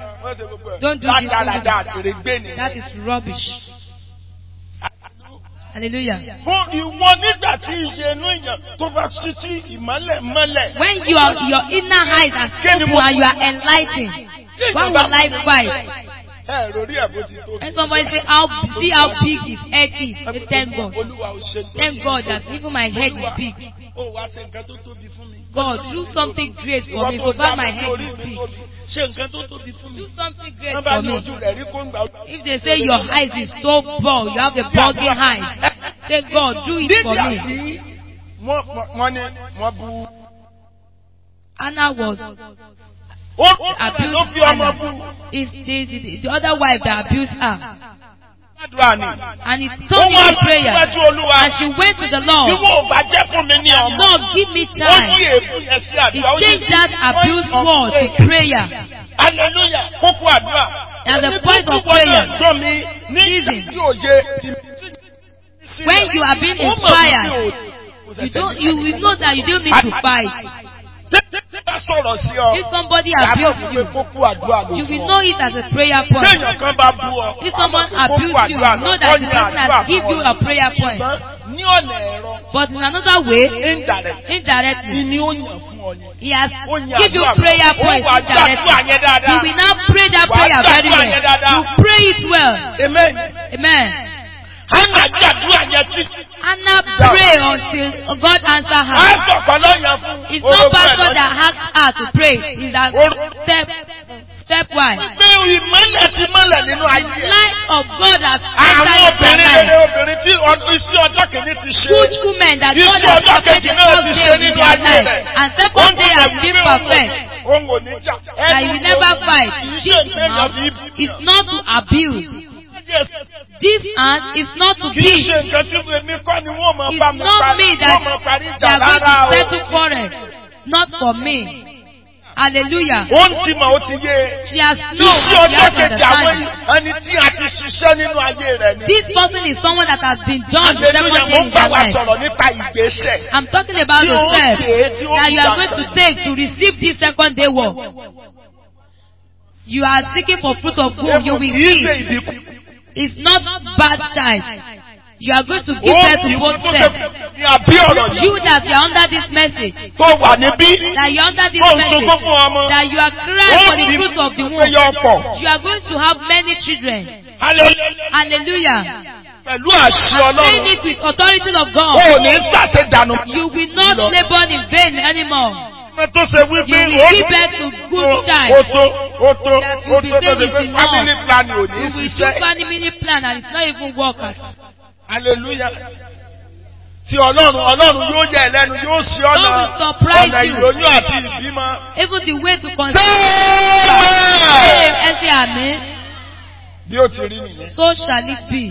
uh, don't do this, don't do that. That is rubbish. Hallelujah. Fún ìwọ nígbà tí ìṣe inú èèyàn tó bá ṣí sí ìmọ́lẹ̀ mọ́lẹ̀. When your your inner eyes are open and you are enlightened, why will I fight? Ẹ lórí ẹ̀ bó ti tó. When somebody say how see how big his head is, say thank God. Thank God that even my head is big. Ó wá ṣe nǹkan tó tóbi fún mi. God, do something great for me so far my head is big. Ṣé nǹkan tó tóbi fún mi? Do something great Wọ́n bá for ní me. ojú rẹ̀ rí kóńgbà. If they say your eyes is so bald, you have a bulgy eyes, say God, do it for me. Dídí wọ́n ní wọ́n bu. Anna was Ó abused Anna. It's the, the, the other wife that abused her. And he turned into prayer. And she went to the Lord. Lord, give me child. He changed that abused word to prayer. Hallelujah. As a point of prayer. Listen. When you are being inspired, you don't you will know that you don't need to fight. If somebody abuses you, you will know it as a prayer point. If someone abuses you, you know that the person has given you a prayer point. But in another way, indirectly, he has given you prayer points indirectly. You will now pray that prayer very well. You pray it well. Amen. Amen. Anna pray until God answer her. It's not pastor that asks her to pray. It's that step, stepwise. Light of God has entered her life. Good women that God has perfected the first day in their life. And second day has been perfect. That you will never fight. This mouth is not to abuse. This hand is not to beat. It's not me that they are going to settle for it. Not for me. Hallelujah. She has known and she has understanding. This person is someone that has been done the second day in their life. I'm talking about the steps that you are going to take to receive this second day work. You are seeking for fruit of womb. You will see. It's not bad child. You are going to give birth to both steps. You that you are under this message. That you are under this message. That you are crying for the fruit of the womb. You are going to have many children. Hallelujah. Saying it with authority of God. You will not labor in vain anymore. You will give birth to good child. That you will be saying it's enough. You will do family plan and it's not even work. Hallelujah. Tí Ọlọ́run Ọlọ́run yóò yẹ ẹlẹ́nu yóò ṣe ọ̀nà ọ̀nà ìròyìn àti ìbímọ. Even the way to conceive. Ẹ ṣe àmín. Bí ó ti rí nìyẹn. So shall it be.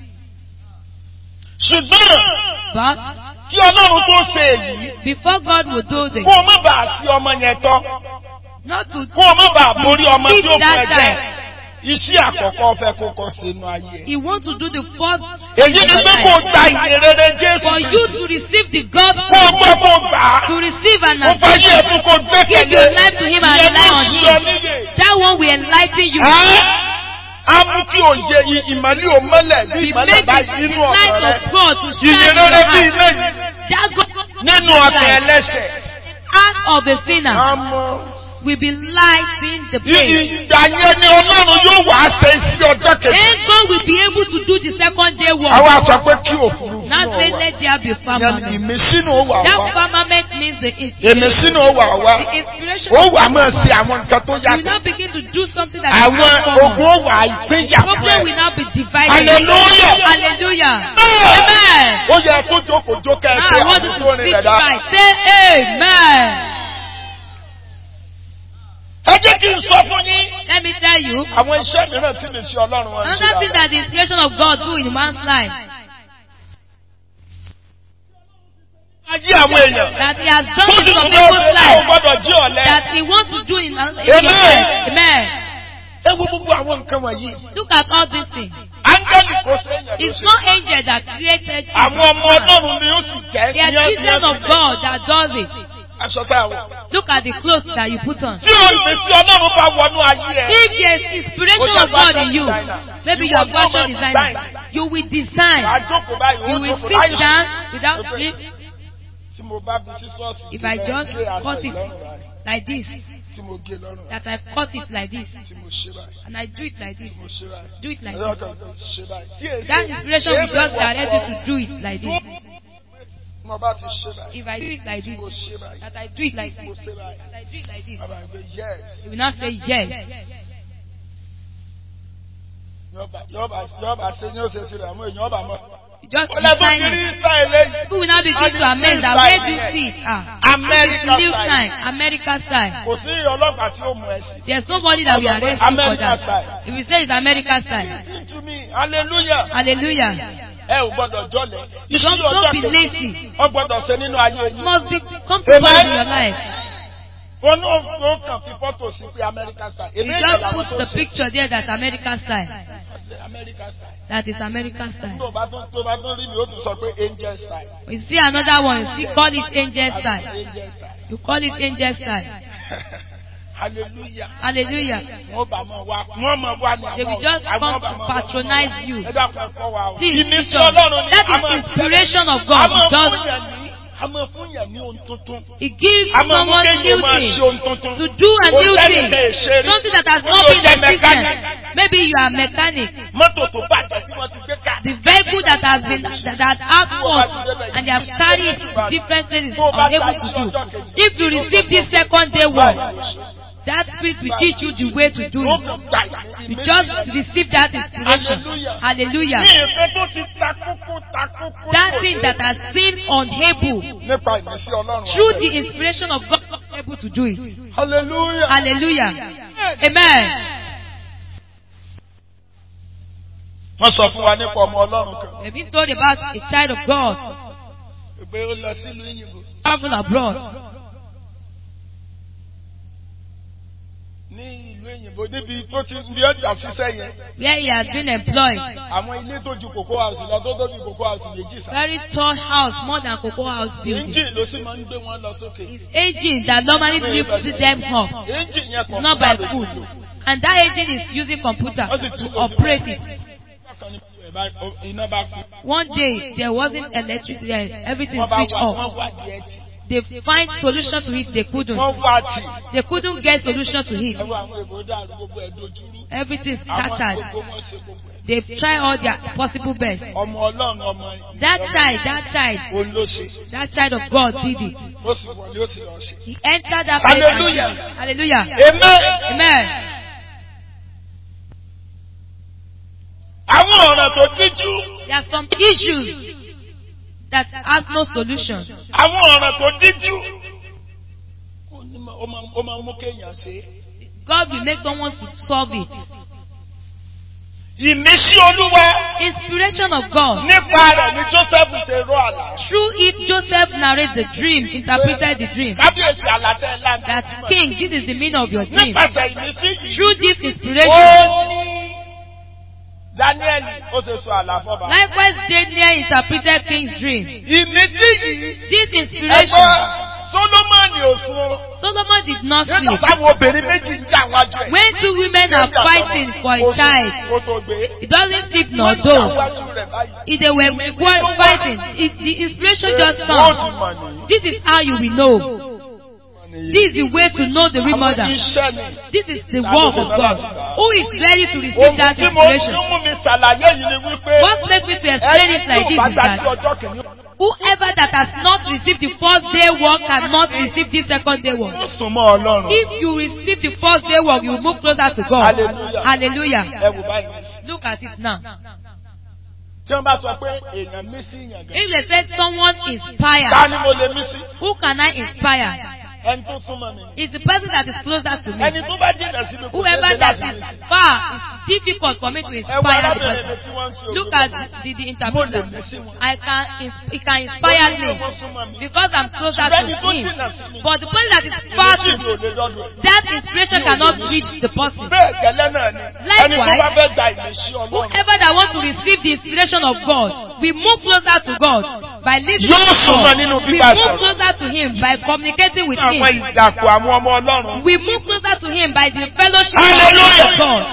Ṣùgbọ́n. But. Kí Ọlọ́run tó ṣe èyí. Before God will do this. Kó o má bàa sí ọmọ yẹn tọ́. Not to. Kó o má bàa borí ọmọ tí ó fẹ́ jẹ́. Iṣẹ́ àkọ́kọ́ fẹ́ kókó sínú ayé. He wants to do the first. Èyí ni pé kò gba ìrere Jésù. For you to receive the gospel. Kó o gbọ́ kó gbà á. To receive an answer. Ó bá yẹ kó kó gbẹ́kẹ̀lé. Give your life to him and rely on him. That one will enlighten you. A mú kí òye ìmọ̀lẹ́ òmọ́lẹ̀ bí ìmọ̀lẹ́ báyìí nínú ọ̀rọ̀ rẹ̀. Ìrere bí ilé yìí. Nínú ọ̀tẹ̀ ẹlẹ́ṣẹ̀. Heart of a sinner. Will be lighting the place. Ìdàyẹ ni Ọlọ́run yóò wá ṣe sí ọjọ́ kejì. Then God will be able to do the second day work. Àwa sọ pé kí òfurufú náà wà. Now say let there be firmament. Ìmísínú ó wà wá. That firmament means the inspiration. Ìmísínú ó wà wá. The inspiration. Ó wà máa ṣe àwọn nǹkan tó yàtọ̀. You now begin to do something that is àwọn ogun ó wà ìpínyà fún ẹ. Problem will now be divided. Hallelujah. Hallelujah. Amen. Ó yẹ kó jókòó jókè ẹsẹ̀ àwọn tó rìn rẹ̀ dá. Say amen. Ẹ jẹ́ kí n sọ fún yín. Let me tell you. Àwọn iṣẹ́ mìíràn tí mi ṣe Ọlọ́run wọn ṣe. Another thing that the inspiration of God do in man's life. Ayé àwọn èèyàn. That he has done in some people's life. That he wants to do in another people's life. Amen. Ẹ wo gbogbo àwọn nǹkan wọ̀nyí. Look at all these things. Áńgẹ́lì kò sẹ́yìn. It's not angel that created you. Àwọn ọmọ Ọlọ́run ni ó sì jẹ́. They are children of God that does it. Aṣọ tá a wọ̀. Look at the clothes that you put on. Tí o ìmísí Ọlọ́run bá wọnú ayé ẹ. If there is inspiration of God in you, maybe you are a fashion designer, you will design. Wàá jókòó báyìí, You ó will jókòó sit down without sleep. Tí mo bá fi sí ṣọ́ọ̀ṣì. If I just gbé aṣọ cut it ìlọ́run rẹ̀, like this, tí mo gé lọ́rùn rẹ̀, that I cut it like this, tí mo ṣe báyìí, and I do it like this, tí mo ṣe báyìí. do it like Ẹ̀rọ this. kan ṣe báyìí. Tí èsì- That inspiration will just direct you to do it like this. Mo bá ti ṣe báyìí. If I do it like Tí mo this, ṣe báyìí. that I do it like Mo this, ṣe báyìí. that I do it like this, Bàbá mi gbé yes. you will not say yes. Yọba yọba yọba ṣe ní oṣù tí rẹ̀ mú èèyàn ọba mọ́. You just Ọlẹ́ tó design kiri it. style lẹ́yìn. People will not begin to amend that. Where do you see it? Ah, America this is new style. time, America style. Kò sí ọlọ́pàá tí ó mú ẹ sí. There's nobody that will arrest you for America style. that. If you say it's America style, Listen to me, hallelujah. hallelujah. Ẹ ò gbọ́dọ̀ jọlẹ̀. Don't, don't be lazy. Ọ gbọ́dọ̀ ṣe nínú ayé It yìí. must be come to pass in your life. Wọn náà ó kàn fi fọ́tò sí pé America style. You Èmi èèyàn just làwọn put tó the ṣe. picture there that's America style. America style. That is America Tó style. bá tún tó bá tún rí mi, ó tún sọ pé angel style. You see another one, you see call it angel style. Angel style. You call it angel style. Hallelujah. Hallelujah. Wọ́n bá mọ̀ wá. Wọ́n mọ̀ wá ní They àwọn will just àwọn come bá to mọ̀ wá. patronize you. Ẹ dákun ẹ̀kọ́ wa o. Please, Ìmísí picture. Ọlọ́run ni That a is máa inspiration of a God. máa It does fún yàn ní a máa fún yàn ní ohun tuntun. It gives A máa mú someone kéèyàn new máa thing ṣe ohun tuntun. to do a Kò new sẹ́ni thing. lè ṣe rí. Something that has Ó not yóò been jẹ́ existent. mechanic. Maybe you are a mechanic. Mọ́tò tó bàjẹ́ tí wọ́n ti gbé ká. The vehicle that has been that, that has fault and they have carried it to different places unable to do. If you receive this second day work, that spirit will teach you the way to do it. You just receive that inspiration. Hallelujah. Ní ìfẹ́ tó ti ta kókó ta kókó. That thing that has seemed unable, Nípa ìmísí Ọlọ́run. through the inspiration of God, you are able to do it. Hallelujah. Hallelujah. Amen. Wọ́n sọ fún wa nípa ọmọ Ọlọ́run kan. We have been told about a child of God Pé ó lọ sílùú Ìyìnbó. traveling abroad. Ní ìlú Ìyìnbó níbi tó ti bí ọjà ṣiṣẹ́ yẹn. Where he has been employed. Àwọn ilé tó ju cocoa house lọ tó tóbi cocoa house méjì sá. Very tall house, more than cocoa house building. Engine ló sì máa ń gbé wọn lọ sókè. It's engine that normally lifts them up. Engine yẹn It's not by ló sì foot. lò. And that engine is using computer to operate it. Iná bá kú. One day, there wasn't electricity there. Everything Wọ́n bá switched wá wọ́n off. wá díẹ̀ tì. They find solution to it, they couldn't. Wọ́n wá tì. They couldn't get solution to it. Ẹ̀rọ àwọn èbó dàrú gbogbo ẹ̀ dojúrú. Everything Àwọn scattered. gbogbo wọn ṣe gbogbo ẹ̀. They've tried all their possible best. Ọmọ Ọlọ́run ọmọ That child, that child, òun ló ṣe. that child of God did it. Ó sì wọlé ó sì lọ ṣe. He entered that place. Hallelujah. And did it. Hallelujah. Amen. Amen. Àwọn ọ̀ràn tó díjú. There are some issues that have no solution. Àwọn ọ̀ràn tó díjú. Ó ní ma- ó máa- Ó máa mú kéèyàn ṣe. God will make someone to solve it. Ìmísí Olúwa. Inspiration of God. Nípa rẹ̀ ni Joseph ṣe rọ àlá. Through it, Joseph narrates the dream, interpreted the dream. Kábíyèsí àlàtẹ̀ ńlá. That king, this is the meaning of your dream. Nípasẹ̀ ìmísí yìí. Through this inspiration, Ó ní Daniel ó ṣe sọ àlá fọ́ba. likewise Daniel interpreted king's dream. Ìmísí yìí. This inspiration, Ẹgbẹ́ Solomoni ò sun. Solomon did not Nígbà sleep. táwọn obìnrin méjì ń jà wájú ẹ̀. When two women are fighting for a child, Kó tó gbé. he doesn't sleep nor Wọ́n jà doze. wájú rẹ̀ báyìí. If they were war- fighting, it, the inspiration just Wọ́n ti comes. mọ̀ nìyí. This is how you will know. This is the way to know the real mother. Àwọn iṣẹ́ ni. This is the work of God. Who is ready to receive Ohun that tí mo inspiration? tún mú mi ṣàlàyé yìí ni wípé. What makes me to explain it like Ẹni this tí ò bá is gbà sí that ọjọ́ kìíní. whoever that has not received the first day work cannot receive the second day work. Ó sùn mọ́ Ọlọ́run. If you receive the first day work, you will move closer to God. Hallelujah. Hallelujah. Ẹ wò báyìí. Look at it now. Tí wọ́n bá sọ pé èèyàn mí sí ìyàn gan. If they said someone Ta inspired, ni mo lè mí sí? who can I inspire? Ẹni tó súnmọ́ mi. It's the person that is closer to me. Ẹni tó bá jìnnà sí mi kò Whoever ṣeé ṣe that láti mí is sí. far, it's difficult for me to Ẹ wo inspire the arábìnrin mi person. tí wọ́n ń ṣe Look òdodo. at the, the interpreter. I can, ins- it can inspire me because I'm closer to him. But the person that is far to Ìmísí mi ò lè dọ́dọ̀ ẹ̀. that inspiration cannot reach the person. Bẹ́ẹ̀ gẹ́lẹ́ náà ni. Ẹni tó bá fẹ́ gba ìmísí Ọlọ́run. Whoever that wants to receive the inspiration of God, we move closer to God. by living Yóò with súnmọ́ God, nínú we bíbá move sọ̀rọ̀. closer to Him by communicating with Àwọn Him. ìdàpọ̀ àwọn ọmọ Ọlọ́run. We move closer to Him by the fellowship Hallelujah. of God.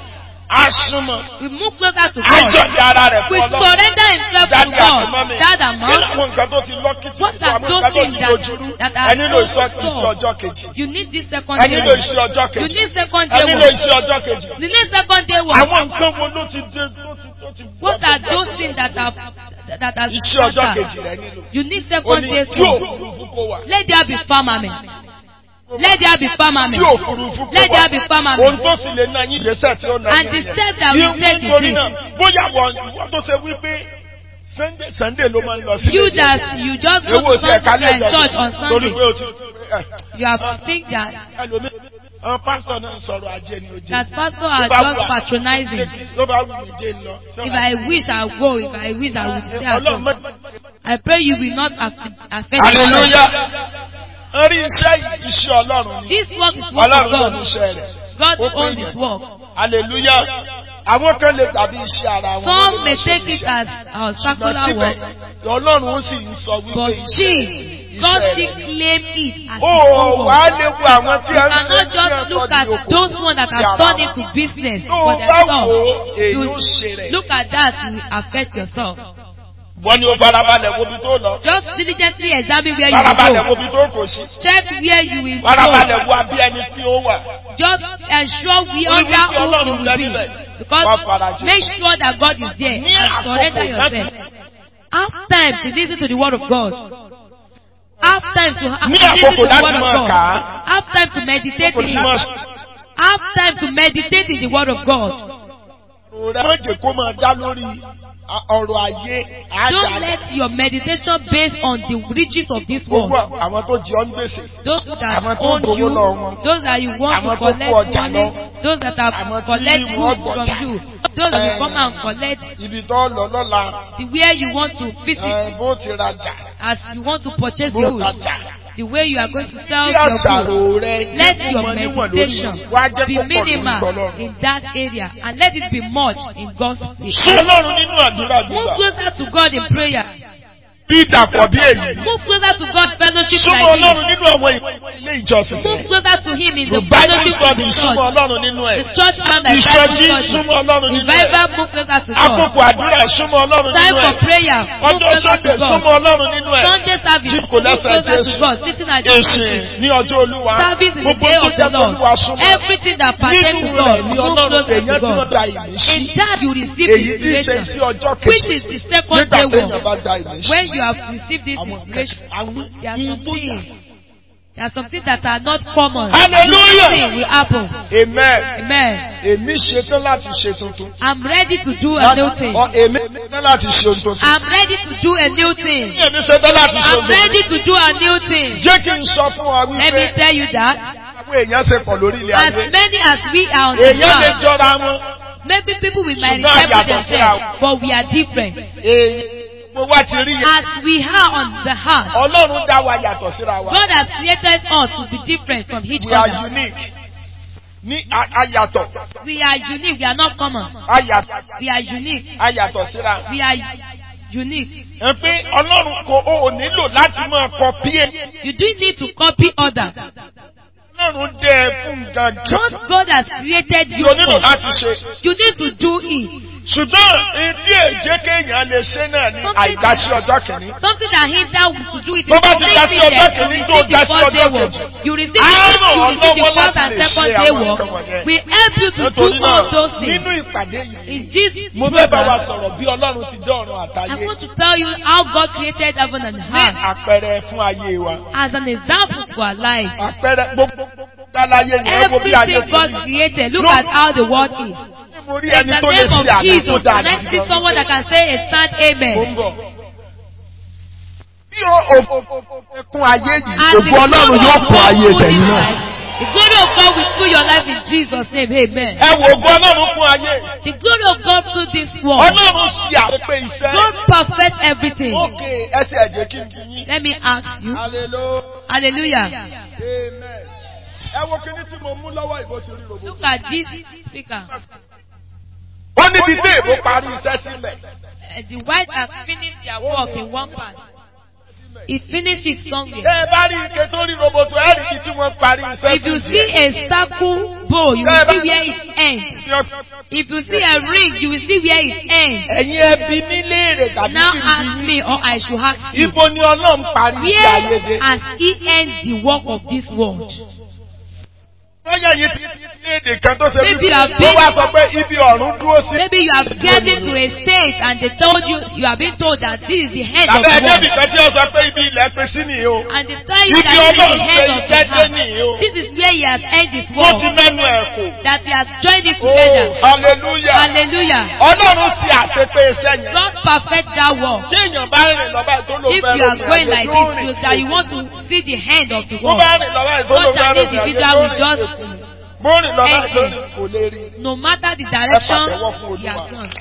Á súnmọ́. We move closer to Á God. jọ̀dí ara rẹ̀ We fún Ọlọ́run. surrender Himself to Dáàdì God. àti mọ́mì. Dad and Kí mom. làwọn nǹkan tó ti lọ́kìtì What fún are àwọn those nǹkan tó things ti that, dojúrú? that Ẹ are nílò so iṣẹ́ iṣẹ́ tough? ọjọ́ kejì. You need this second Ẹ day nílò work. iṣẹ́ ọjọ́ You kejì. need second Ẹ day nílò work. iṣẹ́ ọjọ́ kejì. You need second day work. Àwọn nǹkan wo ló ti dé ló ti tó ti bú What ọjọ́ are those kejì? things that are that are Iṣẹ́ ọjọ́ scattered? kejì rẹ̀ nílò. You need Ó second ní day kí work. òfurufú kó wà. Let there be firmament. Let there be firmament. Tí òfurufú kó Let wà. there be Ohun firmament. tó sì lè ná yín ìgbésẹ̀ tí ó ná And yín the nìyẹn. step that we Yín take is nítorí this. náà bóyá wọ́n tó ṣe wípé Sunday Sunday ló máa ń lọ sí You that you just go Ewo to ṣe ẹ̀ka lè Sunday church on torí Sunday. pé o ti You have to think that ẹlòmí àwọn pásítọ̀ náà ń sọ̀rọ̀ ajé ni ojú. that pastor are just patronizing. Ló bá wù mí jẹ́ ń lọ. If I wish I will go, if I wish I would stay at home. I pray you will not aff- affect me. Hallelujah. Orí iṣẹ́ iṣẹ́ Ọlọ́run ni. This work is work of Ọlọ́run ló God. ní iṣẹ́ rẹ̀. God Ó pè owns yẹn. His work. Hallelujah. Àwọn kan lè tàbí iṣẹ́ ara wọn. Some may take it as our Ṣùgbọ́n circular síbẹ̀, work, Ọlọ́run sì ń sọ wípé but iṣẹ́ she, rẹ̀ God iṣẹ́ still rẹ̀ ni. claim it as His Ó own wà á work. lè wo àwọn tí You a ń ṣe cannot tí just a look sọ at di okòwò those ones that sí have ara turned wọn. into business Tó for bá wo themselves. èyí You ó ṣe rẹ̀. look at that, you will affect yourself. Wọ́n ní ó farabalẹ̀ wo ibi tó lọ. Just diligently examine where you Farabalẹ̀ wo will go. ibi tó kò sí. Check where you will go. Farabalẹ̀ wo abí ẹni tí ó wà. Just ensure we Orí under wípé who Ọlọ́run you will bẹ be. níbẹ̀. Wọ́n Because farajì. make sure that God is there Ní and surrender àkókò láti yourself. Have time to listen to the word of God. Have time to ha- Ní listen to àkókò the láti word of máa God. kà á. Have time to meditate Kò in tí máa it. Have time to meditate in the word of God. rẹ̀ má jẹ́ kó máa dá lórí ọ̀rọ̀ ayé Don't àdá. let your meditation base on the riches of this world. Gbogbo àwọn tó jẹ ọ́ ń gbèsè. Those that Àwọn tó own gbowó you, lọ́wọ́ wọn. those that you want Àwọn to tó kó collect ọjà money, lọ. those that Àwọn have tí collect wọ́n goods gbọ́jà. from you, those that will Eh, come and collect Ibi tó lọ lọ́la. the where you want to visit, eh, Bó ti rajà. as you want to purchase Bó your goods, tajà. the way you are going to sell Bí your àṣàrò goods. rẹ̀ Let jẹ́ kó your mọ níwọ̀n lórí meditation rẹ̀. Wá jẹ́ be kó pọ̀ lórí minimal tọ́lọ́run. in that area and let it be much in God's place. Ṣé Ọlọ́run nínú àdúrà Move gbígbà? closer to God in prayer. Bí ìdàpọ̀ bí èyí. Move closer to God fellowship Súnmọ́ like Ọlọ́run this. nínú àwọn ilé ìjọsìn. Move closer to Him in the Bible fellowship of study the súnmọ́ church. Ọlọ́run nínú ẹ̀. The church man and Ìsọjí Bible súnmọ́ study. Ọlọ́run nínú ẹ̀. Revival move closer to God. Àkókò àdúrà súnmọ́ Ọlọ́run Time nínú for ẹ̀. prayer move Ọjọ́ closer Sunday to súnmọ́ God. Ọlọ́run nínú ẹ̀. Sunday service Jíkò move lẹ́sẹ̀ closer to Jésù. God. Sitting at the Èsìn feet. ní ọjọ́ Olúwa. Service in the Gbogbo day tó of jẹ́ the Lord. Olúwa súnmọ́. Everything that pertains to Nínú God rẹ̀ ní move Ọlọ́run closer èèyàn to tí wọ́n God. da ìmísí. In that you receive Èyí tí ṣe inspiration, sí ọjọ́ which kejì. is the second Nígbà day téèyàn bá work. da ìmísí. When you have received this Àwọn inspiration, àwọn there are ihun some tó yà. things, there are some things that are not common. Hallelujah. Thing will happen. Amen. Amen. Èmi ṣetán láti ṣe tuntun. I'm ready to do a Láti- new thing. ọ- Èmi ṣetán láti ṣe ohun tuntun. I'm ready to do a new thing. Èmi ṣetán láti ṣe I'm ohun tuntun. ready to do a new thing. Jẹ́ kí n sọ fún wa Let me wípé tell you that àwọn èèyàn ṣe pọ̀ lórí ilé as ayé. many as we are on the Èèyàn lè ground, jọra wọn. maybe people will might Ṣùgbọ́n resemble àyàtọ̀ síra themselves, wọn. but we are different. Èèyàn gbogbo wa ti rí yẹn. As we are on the heart, Ọlọ́run dá wa yàtọ̀ síra wa. God has created us to be different from each We are other. unique. Ní a- ayàtọ̀. We are unique. We are not common. Ayàtọ̀. We are unique. Ayàtọ̀ síra. We are unique. Ẹ pé Ọlọ́run kò ó nílò láti máa kọpí ẹ̀. You don't need to copy others. Ọlọ́run dẹ́ ẹ fún gangan. What God has created you Yóò nílò for, láti ṣe. you need to do it. Ṣùgbọ́n etí èjé kéèyàn lè ṣe náà ní àìdáṣí ọjọ́ kìíní. Something that hinder you to do it is Tó bá ti dá sí ọjọ́ laziness. You kìíní tó receive dá the sí first ọjọ́ day work. kejì. You receive the, Àárọ̀ you receive the ọlọ́wọ́ first láti and lè second ṣe day àwọn work. nǹkan wọ̀nyẹn. We help you to do Nítorí all náà, those things. nínú ìpàdé yìí, In this mo fẹ́ bá wa program, sọ̀rọ̀ bí Ọlọ́run ti dá ọ̀run I àtayé. want to tell you how God created heaven and Ní earth àpẹẹrẹ fún ayé wa. as an example for our life. Àpẹẹrẹ gbogbo dáláyé yẹn ẹ wo bí ayé Everything ti God rí. created, look No. at how the world is. Mo rí In ẹni the tó lè name ṣe of àmì tó Jesus, dáa can I gidi see gan. someone that can say a stand Mo ń amen? bọ̀. Bí o ò kún ayé yìí, As the ògo Ọlọ́run glory yóò of kún God ayé will tẹ̀yìn fill náà. life, the glory of God will fill your life in Jesus' name, amen. Ẹ wo ògo Ọlọ́run kún ayé. The glory of God fill this world. Ọlọ́run ṣe àpépé iṣẹ́. God perfect everything. Ókè ẹsẹ̀ ẹ̀jẹ̀ kí n kí yín. Let me ask you. Hallelujah. Hallelujah. Amen. Ẹ wo kíní tí mo mú lọ́wọ́ ìbò ti rí robo. Look at this speaker. Wọ́n níbi tí èbó parí iṣẹ́ sílẹ̀. Uh, the white has finished their work in one part. He finished it somewhere. Tẹ́ ẹ bá rí ike tó rí roboto ẹ̀rí ibi tí wọ́n parí iṣẹ́ If you see a circle bowl, you will see where it ends. If you see a ring, you will see where it ends. Ẹ̀yin ẹbí mi léèrè tàbí Now kí n ask bí me, or I should ask you. Ibo ni Ọlọ́run parí ìgbé ayé Where dé? has he ended the work of this world? Lọ́yà yìí ti ní èdè kan tó ṣe Maybe you have ó been- wá sọ pé ibi ọ̀run dúró sí. Maybe you have getting to a state and they told you, you have been told that this is the head of Tàbí the ẹgbẹ́ world. ibìkan tí ó sọ pé ibi ilẹ̀ pín sí nìyí o. And they tell you Ibi that this is Ọlọ́run the head ṣe of the iṣẹ́ dé heart. nìyí o. This is where he has ended his Wọ́n ti work. mẹ́nu ẹ̀ kò. That he has joined it together. Oh, hallelujah. Hallelujah. Ọlọ́run ti àṣepé iṣẹ́ yẹn. God perfect that work. Tí èèyàn bá rìn lọ báyìí tó ló If fẹ́ you are lómi going ayé like yóò this, you, rìn that sí. you want to see the hand of the Bó world, bá rìn lọ báyìí tó ló such fẹ́ an lómi ayé individual yóò will rìn just, sí. Bó rìn lọ báyìí tó rìn kò lè rí. no matter the direction, pàtẹ́wọ́ fún he has Olúwa. gone.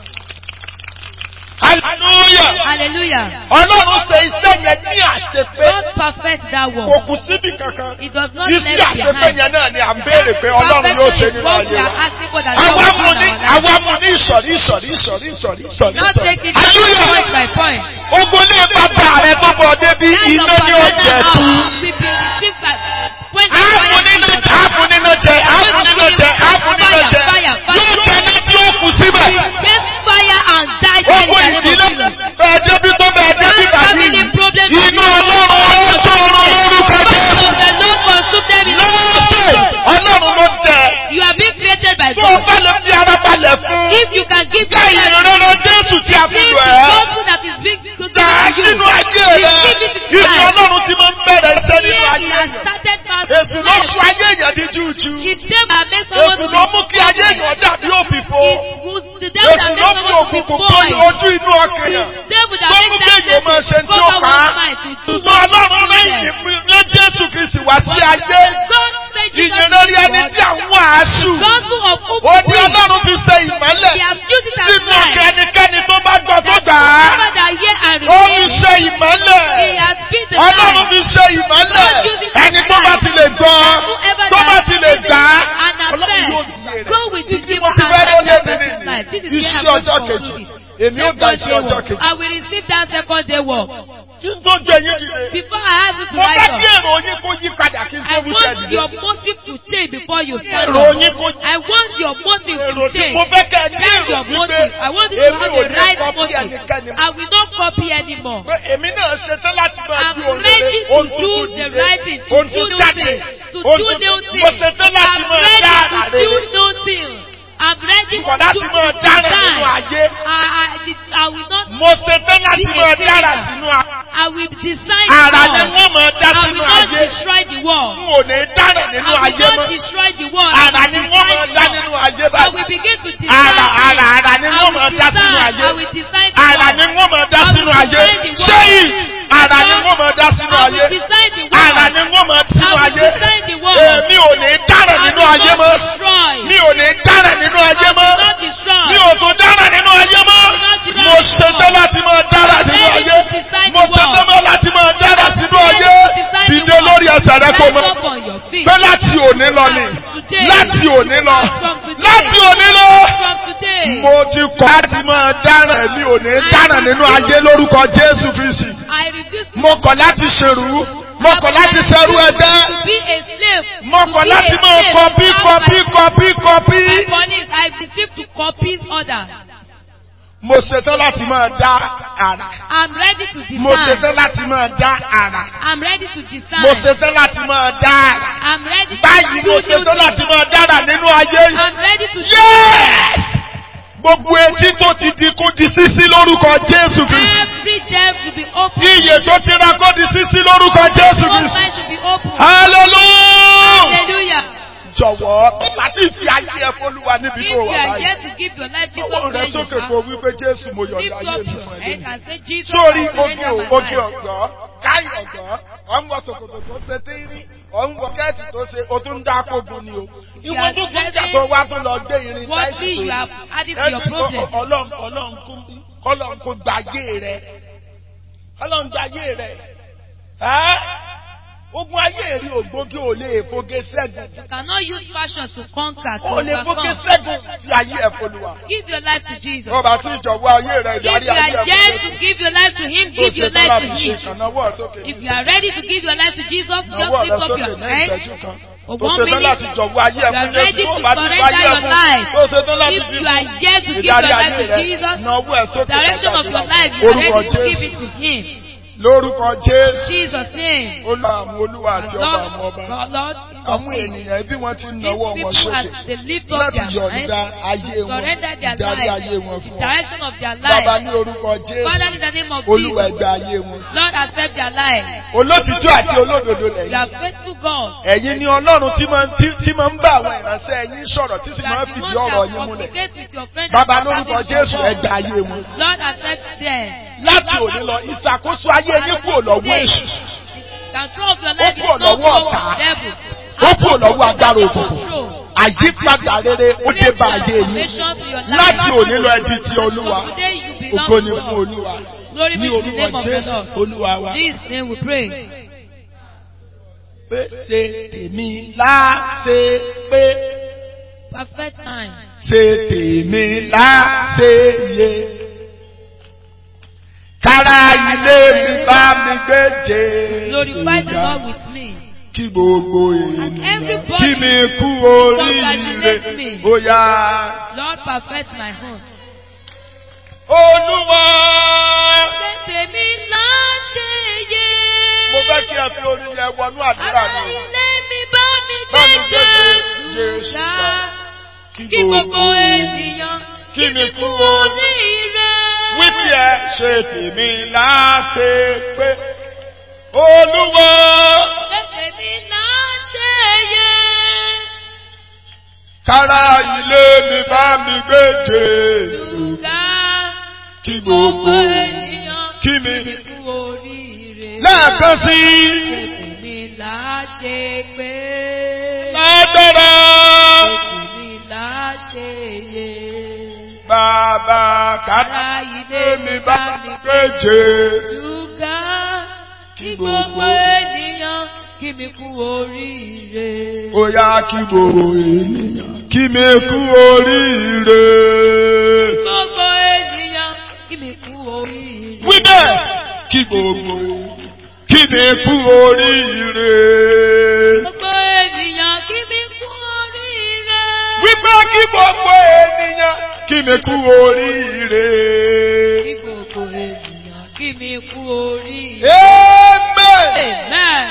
Hallelujah. Hallelujah. Ọlọ́run ṣe iṣẹ́ yẹn ní àṣepé. God perfect that Kò work. kù síbi kankan. It does not Iṣẹ́ left àṣepé behind. yẹn náà ni à ń béèrè pé Ọlọ́run yóò ṣe Perfection is nínú what we ayé are wa. asking for that Àwa God mú will ní do in our life. àwa mú ní ìsọ̀rí ìsọ̀rí ìsọ̀rí ìsọ̀rí ìsọ̀rí. Not take it Hallelujah. point by point. Ogun ní bàbá rẹ tó bọ̀ débi That's your iná ní ó jẹ paternal tú. house. We be received by when the Ààbò fire nínú is ààbò nínú jẹ ààbò nínú jẹ ààbò nínú jẹ. Fire, fire, Yóò fire. jẹ ní tí ó kù síbẹ̀. Get fire and die there in Ogun the name ìdílé of Jesus. bẹ̀ẹ̀ débi tó bẹ̀ẹ̀ débi That bàbí. family problem is Inú Ọlọ́run ó tó ọrùn lórúkọ Jésù. of the Lord consume them in the name of Lọ́ọ̀dẹ̀ Jesus. Ọlọ́run ló tẹ̀. You are being created by Tó o God. bá lè fi ara balẹ̀ fún. If you can give Ká ìrìnrere Jésù tí a fi This lò is ẹ́. gospel that is being given Gbà á to you. sínú ayé rẹ̀. Receive it in Ìfẹ́ life. Ọlọ́run ti máa ń bẹ̀rẹ̀ iṣẹ́ nínú Here ayé he has èèyàn. started past Èsù ló sọ ayé èèyàn di júùjú. It's them that makes someone Èsù to ló be mú kí ayé èèyàn dàbí òfìfo. It was the devil Èsù that ló makes fi someone to be òkùnkùn tó void. ojú inú ọkàn yàn. The devil that Tó mú makes kí èèyàn máa ṣe them tí ó cover pa á. one's mind to do Ṣùgbọ́n Ọlọ́run lẹ́yìn ìpínlẹ̀ Jésù Kristì wá sí ayé. God said Jesus Ìyìnrere ẹni tí à ń wàásù. gospel of who Ó ní Ọlọ́run fi ṣe ìmọ́lẹ̀. He has used it as Sínú light. kẹ́nikẹ́ni tó bá gbọ́ tó gbà á. Whoever that hear and Ó fi receive, ṣe ìmọ́lẹ̀. He has been the Ọlọ́run light. fi ṣe ìmọ́lẹ̀. Ẹni tó bá ti lè gbọ́, Whoever tó bá that ti lè receives gbà á. and Ọlọ́run yóò accepts, di èrè. go with the Bí people mo and ti fẹ́ ló accept lé that mi person's ní life. This is iṣẹ́ where I'm ọjọ́ going to kejì. do it. Èmi ó gba Second iṣẹ́ day ọjọ́ work. kejì. I will receive that second day work. Kí n tó gbé yín dìde. Before I ask you to Mo fẹ́ rise kí up, èrò yín kó yí padà kí n I tó wí want tẹ̀ your dìde. motive to change before you stand Èrò up. yín kó I want your motive èrò to tí change. mo fẹ́ kẹ́ ẹ ní Change èrò your wípé motive. I want you to èmi have ò the ní right kọ́pì motive. ẹnikẹ́ni mọ́. I will not copy anymore. Pé èmi náà ṣetán láti máa I'm di òun ready rere, to ohun do tuntun the dìde, right thing, to ohun do tún new jáde, things, to ohun do tún- new mo things. ṣetán láti I'm máa ready dá to àrà do rere. new things. I'm ready Kọ̀ to láti do máa dára nínú design. ayé. I, I, I will not Mo ṣetán láti be a máa dára failure. sínú ayé. I will design Àrà the ni world. wọ́n máa dá I sínú will not ayé. destroy the world. N ò ní dára I nínú will ayé not mọ́. destroy the world. Àrà I ni will wọ́n design máa dá the nínú world. ayé I will báyìí. begin to design Àrà things. àrà àrà ni I wọ́n will máa dá sínú design. ayé. I will design the Àrà world. ni wọ́n máa dá I will sínú ayé. design the Ṣé world. yìí? Àrà ni wọ́n máa dá sínú I ayé. will design the world. Àrà ni wọ́n máa I sínú will ayé. design the world. Èmi ò ní dára I nínú will ayé not mọ́. destroy. Mi ò ní dára nínú ayé I mọ́. will not destroy. Mi ò tún dára nínú ayé mọ́. Mo ṣetán láti máa dára nínú ayé. Mo ṣetán láti máa dára sínú ayé. Dìde lórí ẹsẹ̀ rẹ kò mọ́. Rise up on your feet. Pé láti òní lọ ni. Láti òní lọ. Láti òní lọ. From today, Mo ti kọ̀ láti máa dára. Mi ò ní dára nínú ayé lórúkọ Jésù Kristi. I refuse to Mo kọ̀ láti ṣerú. Mo kọ̀ láti ṣerú ẹgbẹ́. to be a slave. Mo To kọ̀ be láti a máa slave kọpí without kọpí my- kọpí kọpí. My police, I refuse to copy others. Mo ṣetán láti máa dá àrà. I'm ready to Mo design. ṣetán láti máa dá àrà. I'm ready to design. Mo ṣetán láti máa dá àrà. I'm ready to Báyìí do mo new ṣetán láti things. máa dára nínú ayé yìí. I'm ready to Yes! Gbogbo etí tó ti di kó di sísí lórúkọ Jésù Kristi. every death will be open. Iye tó ti ra kó di sísí lórúkọ Jésù All Kristi. minds will be open. Hallelujah! Hallelujah. Jọ̀wọ́, láti fi ayé ẹ fọ́lúwa níbi If tó you wà are báyìí. here to give your life Jesus Ọwọ́ rẹ where you sókè are, kó wípé Jésù mo yọ̀ǹda lift ayé up mi your fún ẹ head lónìí. and say, Jesus, Sórí I oge surrender my oge life. ọ̀gọ́, káyì ọ̀gọ́, ọ̀nwọ̀ ṣòkòtò tó ṣe tíírí, ọ̀nwọ̀ kẹ́ẹ̀tì tó ṣe, o tún dá kógun ni o. Ìwọ tó fún ìjà tó wá tó lọ gbé irin What táìsì thing you have added to your Ẹni- problem? ọ- Ọlọ́run Ọlọ́run kó- Ọlọ́run kó gbàgbé rẹ̀. Ọlọ́run gbàgbé rẹ̀. Ẹ́ Ogun ayé rí ògbógi ò lè foge ṣẹ́gun. You cannot use fashion to conquer, to Ó lè foge overcome. ṣẹ́gun fi ayé ẹ̀ f'Olúwa. Give your life to Jesus. Ó bá tún ìjọ̀wọ́ ayé rẹ̀ If ìdarí you ayé are ẹ̀ yet fún to give your life to Him, give your life to Him. If you are ready to give your life to Jesus, just lift up your hands. For one minute, you are ready to surrender your life. If you are yet to give your life to Jesus, direction of your life, you are ready to give it to Him. Lórúkọ Jésù. Jesus' name. Olúwa àwọn olúwa àti ọba àwọn ọba. Lord, Àwọn ènìyàn bí wọ́n ti náwó wọn people sókè as they lift up láti their yọ̀ǹda hands, ayé wọn, surrender their ìdarí ayé life, wọn the fún ọ. direction of their Bàbá life. ní orúkọ Father, in Jésù. the name of Olúwa Jesus, ẹgbẹ́ ayé wọn. Lord, accept their life. Olótìtọ́ àti olódodo You are lẹ́yìn. faithful God. Ẹ̀yin ni Ọlọ́run tí máa ń tí- tí máa ń bá àwọn ìránṣẹ́ ẹ̀yin sọ̀rọ̀ tí sì You máa are ń the fìdí one ọ̀rọ̀ that yín múlẹ̀. communicate with your friends. Bàbá and lórúkọ establish Jésù your ẹgbẹ́ word. ayé wọn. Lord, accept them. Láti òní lọ, ìṣàkóso ayé yín kúrò lọ́wọ́ èṣù. Control of your life is kúrò not lọ́wọ́ from ọ̀tá. the devil. Ó kúrò lọ́wọ́ agbára Take òkùnkùn. control. Àyípadà rere ó dé bá ayé yín. Transformation to your life. Láti òní lọ ẹ̀dì ti Olúwa. From today you belong Ògo to ni fún God. Olúwa. Glory Ní be to the name orúkọ of the Jésù Lord. Olúwa wa. In Jesus' name we pray. Pé ṣe tèmi láṣẹ pé. Perfect time. Ṣe tèmi láṣẹ yé. Kára ilé mi bá mi gbé Jésù Glorify the ga. Lord with me. Kí gbogbo ènìyàn everybody kí mi kú congratulate me. oríire. Ó yá. Lord, perfect my home. Olúwa. Tèmi láṣẹ yé. Mo fẹ́ kí ẹ fi orí yẹn wọnú àdúrà Ara mi. ilé mi bá mi Bá mi gbé gbé Jésù Jésù ga. ga. Kí gbogbo ènìyàn kí mi kú oríire. Wípé ẹ ṣe tèmi láṣẹ pé. Olúwa. Tèmi láṣẹ yé. Kára ilé mi bá mi gbé Jésù. Ga. Kí Gbogbo gbogbo ènìyàn kí kí mi. mi kú oríire. Lẹ́ẹ̀kan sí. Tèmi láṣẹ pé. Lágbára. Tèmi láṣẹ yé. Bàbá kára Ara ilé mi bá mi gbé Jésù. Ṣúgà kí Kí gbogbo gbogbo ènìyàn kí mi kú oríire. Ó yá kí gbogbo ènìyàn kí mi kú oríire. Gbogbo ènìyàn kí mi kú oríire. Wí bẹ́ẹ̀ kí gbogbo kí mi kú oríire. Gbogbo ènìyàn kí mi kú oríire. Wí pé kí gbogbo ènìyàn kí mi kú oríire. Kí gbogbo ènìyàn kí mi kú oríire. Amen. Amen.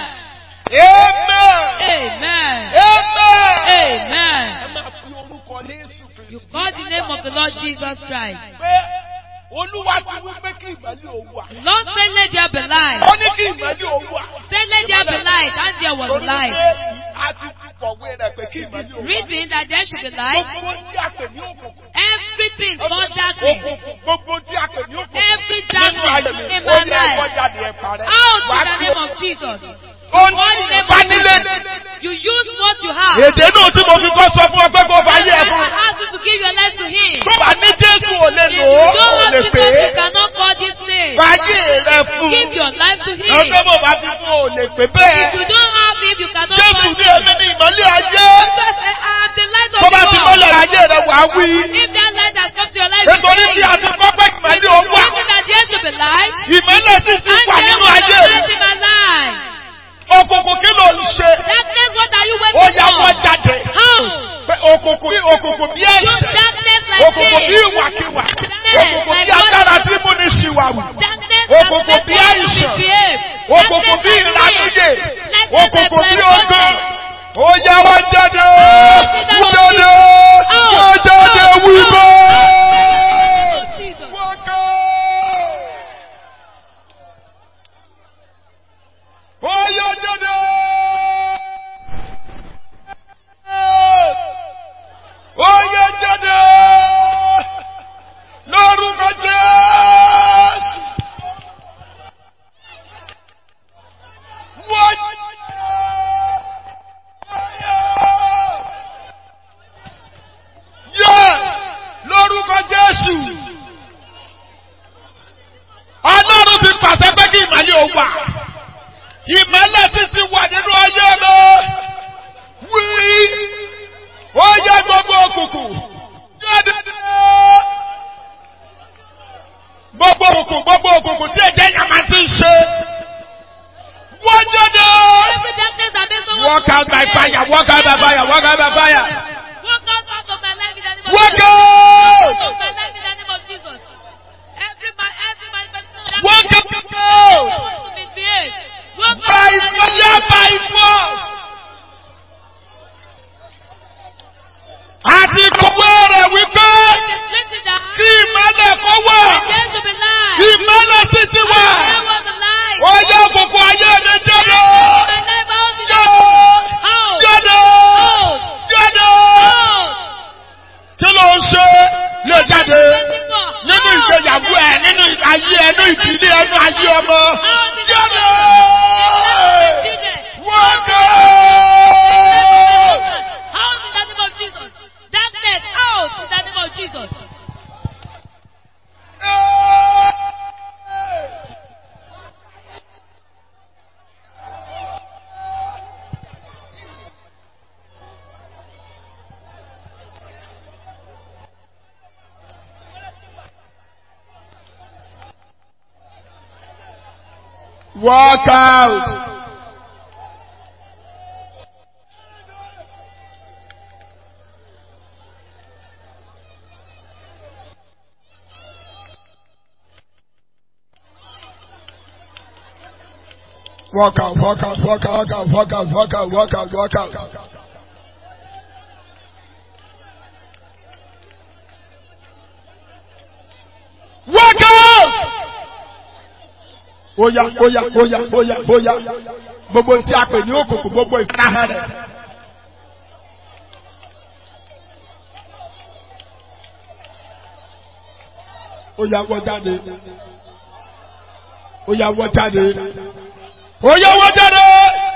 Amen. Amen. Amen. Amen. Ẹ máa fi orúkọ Jésù Kristi. You call the name of the Lord Jesus Christ. Pé Olúwa ti wí pé kí ìmọ́lẹ̀ ó wà. Lord said, let there be light. Ó ní kí ìmọ́lẹ̀ ó wà. Said, let there be light. And there was Torí light. pé a ti kọ̀wé rẹ̀ pé kí ìmọ́lẹ̀ ó wà. Written that there should be light. Gbogbo tí a pè ní òkùnkùn. Everything called darkness. Òkùnkùn gbogbo tí a pè ní òkùnkùn. Every Nínú ayé darkness mi, in ó my ní ẹ̀kọ́ life. jáde ẹ̀ parẹ́. Out Wà in á the fi name of Jesus. ó All ní the name of ìbánilé. Jesus. You use what you have. Èdè náà tí mo fi kọ́ sọ fún ọ pé kó bá That's yẹ why fún. I ask you to give your life to Him. Tó bá ní Jésù ò lè If lò you ó, don't ò have lè Jesus, pè you é. cannot call this name. Fàyè rẹ fún. Give your life to Him. Ọjọ́ bò bá ti fún ò lè pè If bẹ́ẹ̀. you don't have Him, you cannot Jésù call ní Him. èmi ní ìmọ́lẹ̀ ayé. Jesus said, I am the light of Tó the bá ti world. mọ́lẹ̀ ayé rẹ̀ wá wí. If that light has come to your life, you Nítorí tí a ti kọ́ pé ìmọ́lẹ̀ ó wà. Written that there should be light. Ìmọ́lẹ̀ sì ti And wà there nínú was ayé a rẹ̀. light in my life. Òkùnkùn kí ló ń ṣe? Darkness, what are you Ó waiting yá wọ́n for? jáde. How? Pé òkùnkùn bí òkùnkùn bí You ẹ̀ṣẹ̀. darkness like Òkùnkùn bí this. ìwàkiwà. Darkness Òkùnkùn like bí agbára what? tí mú ní ṣìwàwù. Darkness Òkùnkùn that bí makes us àìsàn. misbehave. Òkùnkùn bí Darkness like ìlànìyè. this. Darkness Òkùnkùn like bí like ọgàn. what? Ó yá wọ́n jáde. in the name of Jáde. Jesus. Wọ́n jáde Out. wíwọ́. Oh, Jesus. Wọ́n kọ́. Ó yá jáde. Ó yá jáde. Lórúkọ Jésù. Wọ́n. fire, walk out by fire, walk out by fire. Walk out out of my life in the name of Walk Jesus. out! Out of my life in the name of Jesus. Every man, every man, Walk out! wants to misbehave. Walk out By in the name of fire, Jesus. by force. Àti kọ̀wé rẹ̀ wípé It is written that kí ìmọ́lẹ̀ kó wà, there should be light. ìmọ́lẹ̀ títí wà. There was a light. Ó yẹ gbogbo ayé mi jáde. My life out in the out. Jáde! Out. Jáde! Out. Kí ló ń ṣe lè jáde nínú ìgbéyàwó ẹ̀, nínú ayé ẹ̀, nínú ìdílé ẹ̀, nínú ayé ọmọ? Jáde! Wọ́n dé! Out in the name of Jesus. Darkness out in the name of Jesus. Walk out. Walk out, walk out, walk out, walk out, walk out, walk out, walk out, walk out. Walk out! Oya, oya, oya, oya, oya. Gbogbo tí a pè ní òkùnkùn, gbogbo ìfarahàn rẹ̀. Oya wọ́ jáde. Oya wọ́ jáde. Oya wọ́ jáde.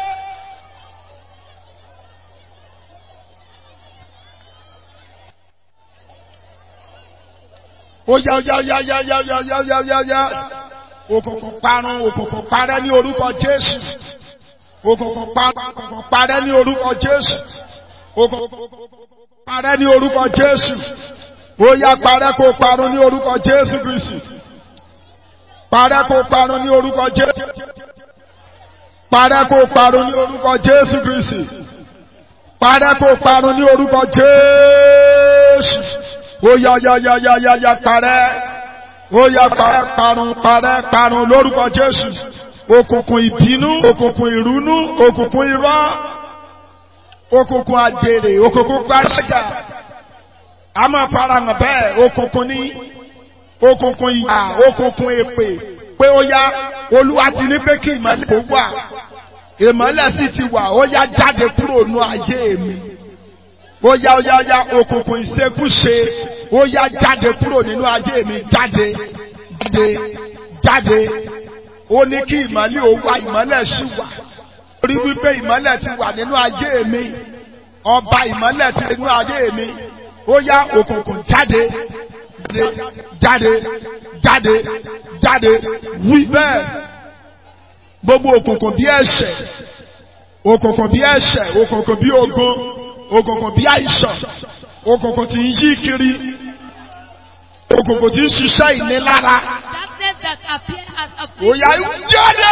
Oya, oya, oya, oya, oya, oya, oya, oya, oya. Òkùnkùn parun, òkùnkùn parẹ́ ní orúkọ Jésù. Òkùnkùn parun, òkùnkùn parẹ́ ní orúkọ Jésù. Òkùnkùn parẹ́ ní orúkọ Jésù. Ó yá parẹ́ kó parun ní orúkọ Jésù Kristi. Parẹ́ kó parun ní orúkọ Jésù. Parẹ́ kó parun ní orúkọ Jésù Kristi. Parẹ́ kó parun ní orúkọ Jésù. Ó yá yá yá yá yá yá parẹ́. Ó yá parẹ́ parun parẹ́ parun lórúkọ Jésù. Òkùnkùn ìbínú, òkùnkùn ìrúnú, òkùnkùn irọ́, òkùnkùn àgbèrè, òkùnkùn gbàṣẹ́jà. A máa farahàn bẹ́ẹ̀, òkùnkùn ní, òkùnkùn ìyà, òkùnkùn èpè, pé ó yá, Olúwa ti ní pé kí ìmọ́lẹ̀ kó wà. Ìmọ́lẹ̀ sì ti wà, ó yá jáde kúrò nú ayé mi. Ó yá ó yá ó yá òkùnkùn ìṣekúṣe, ó yá jáde kúrò nínú ayé mi, jáde, jáde, jáde. Ó ní kí ìmọ́lẹ̀ ó wà, ìmọ́lẹ̀ sì wà. Orí wípé ìmọ́lẹ̀ ti wà nínú ayé mi, ọba ìmọ́lẹ̀ ti nínú ayé mi. Ó yá òkùnkùn jáde, jáde, jáde, jáde, wí bẹ́ẹ̀. Gbogbo òkùnkùn bí ẹ̀ṣẹ̀, òkùnkùn bí ẹ̀ṣẹ̀, òkùnkùn bí ogun, òkùnkùn bí àìsàn, òkùnkùn tí ń yí kiri, òkùnkùn tí ń ṣiṣẹ́ ìnilára. Ó yá jáde.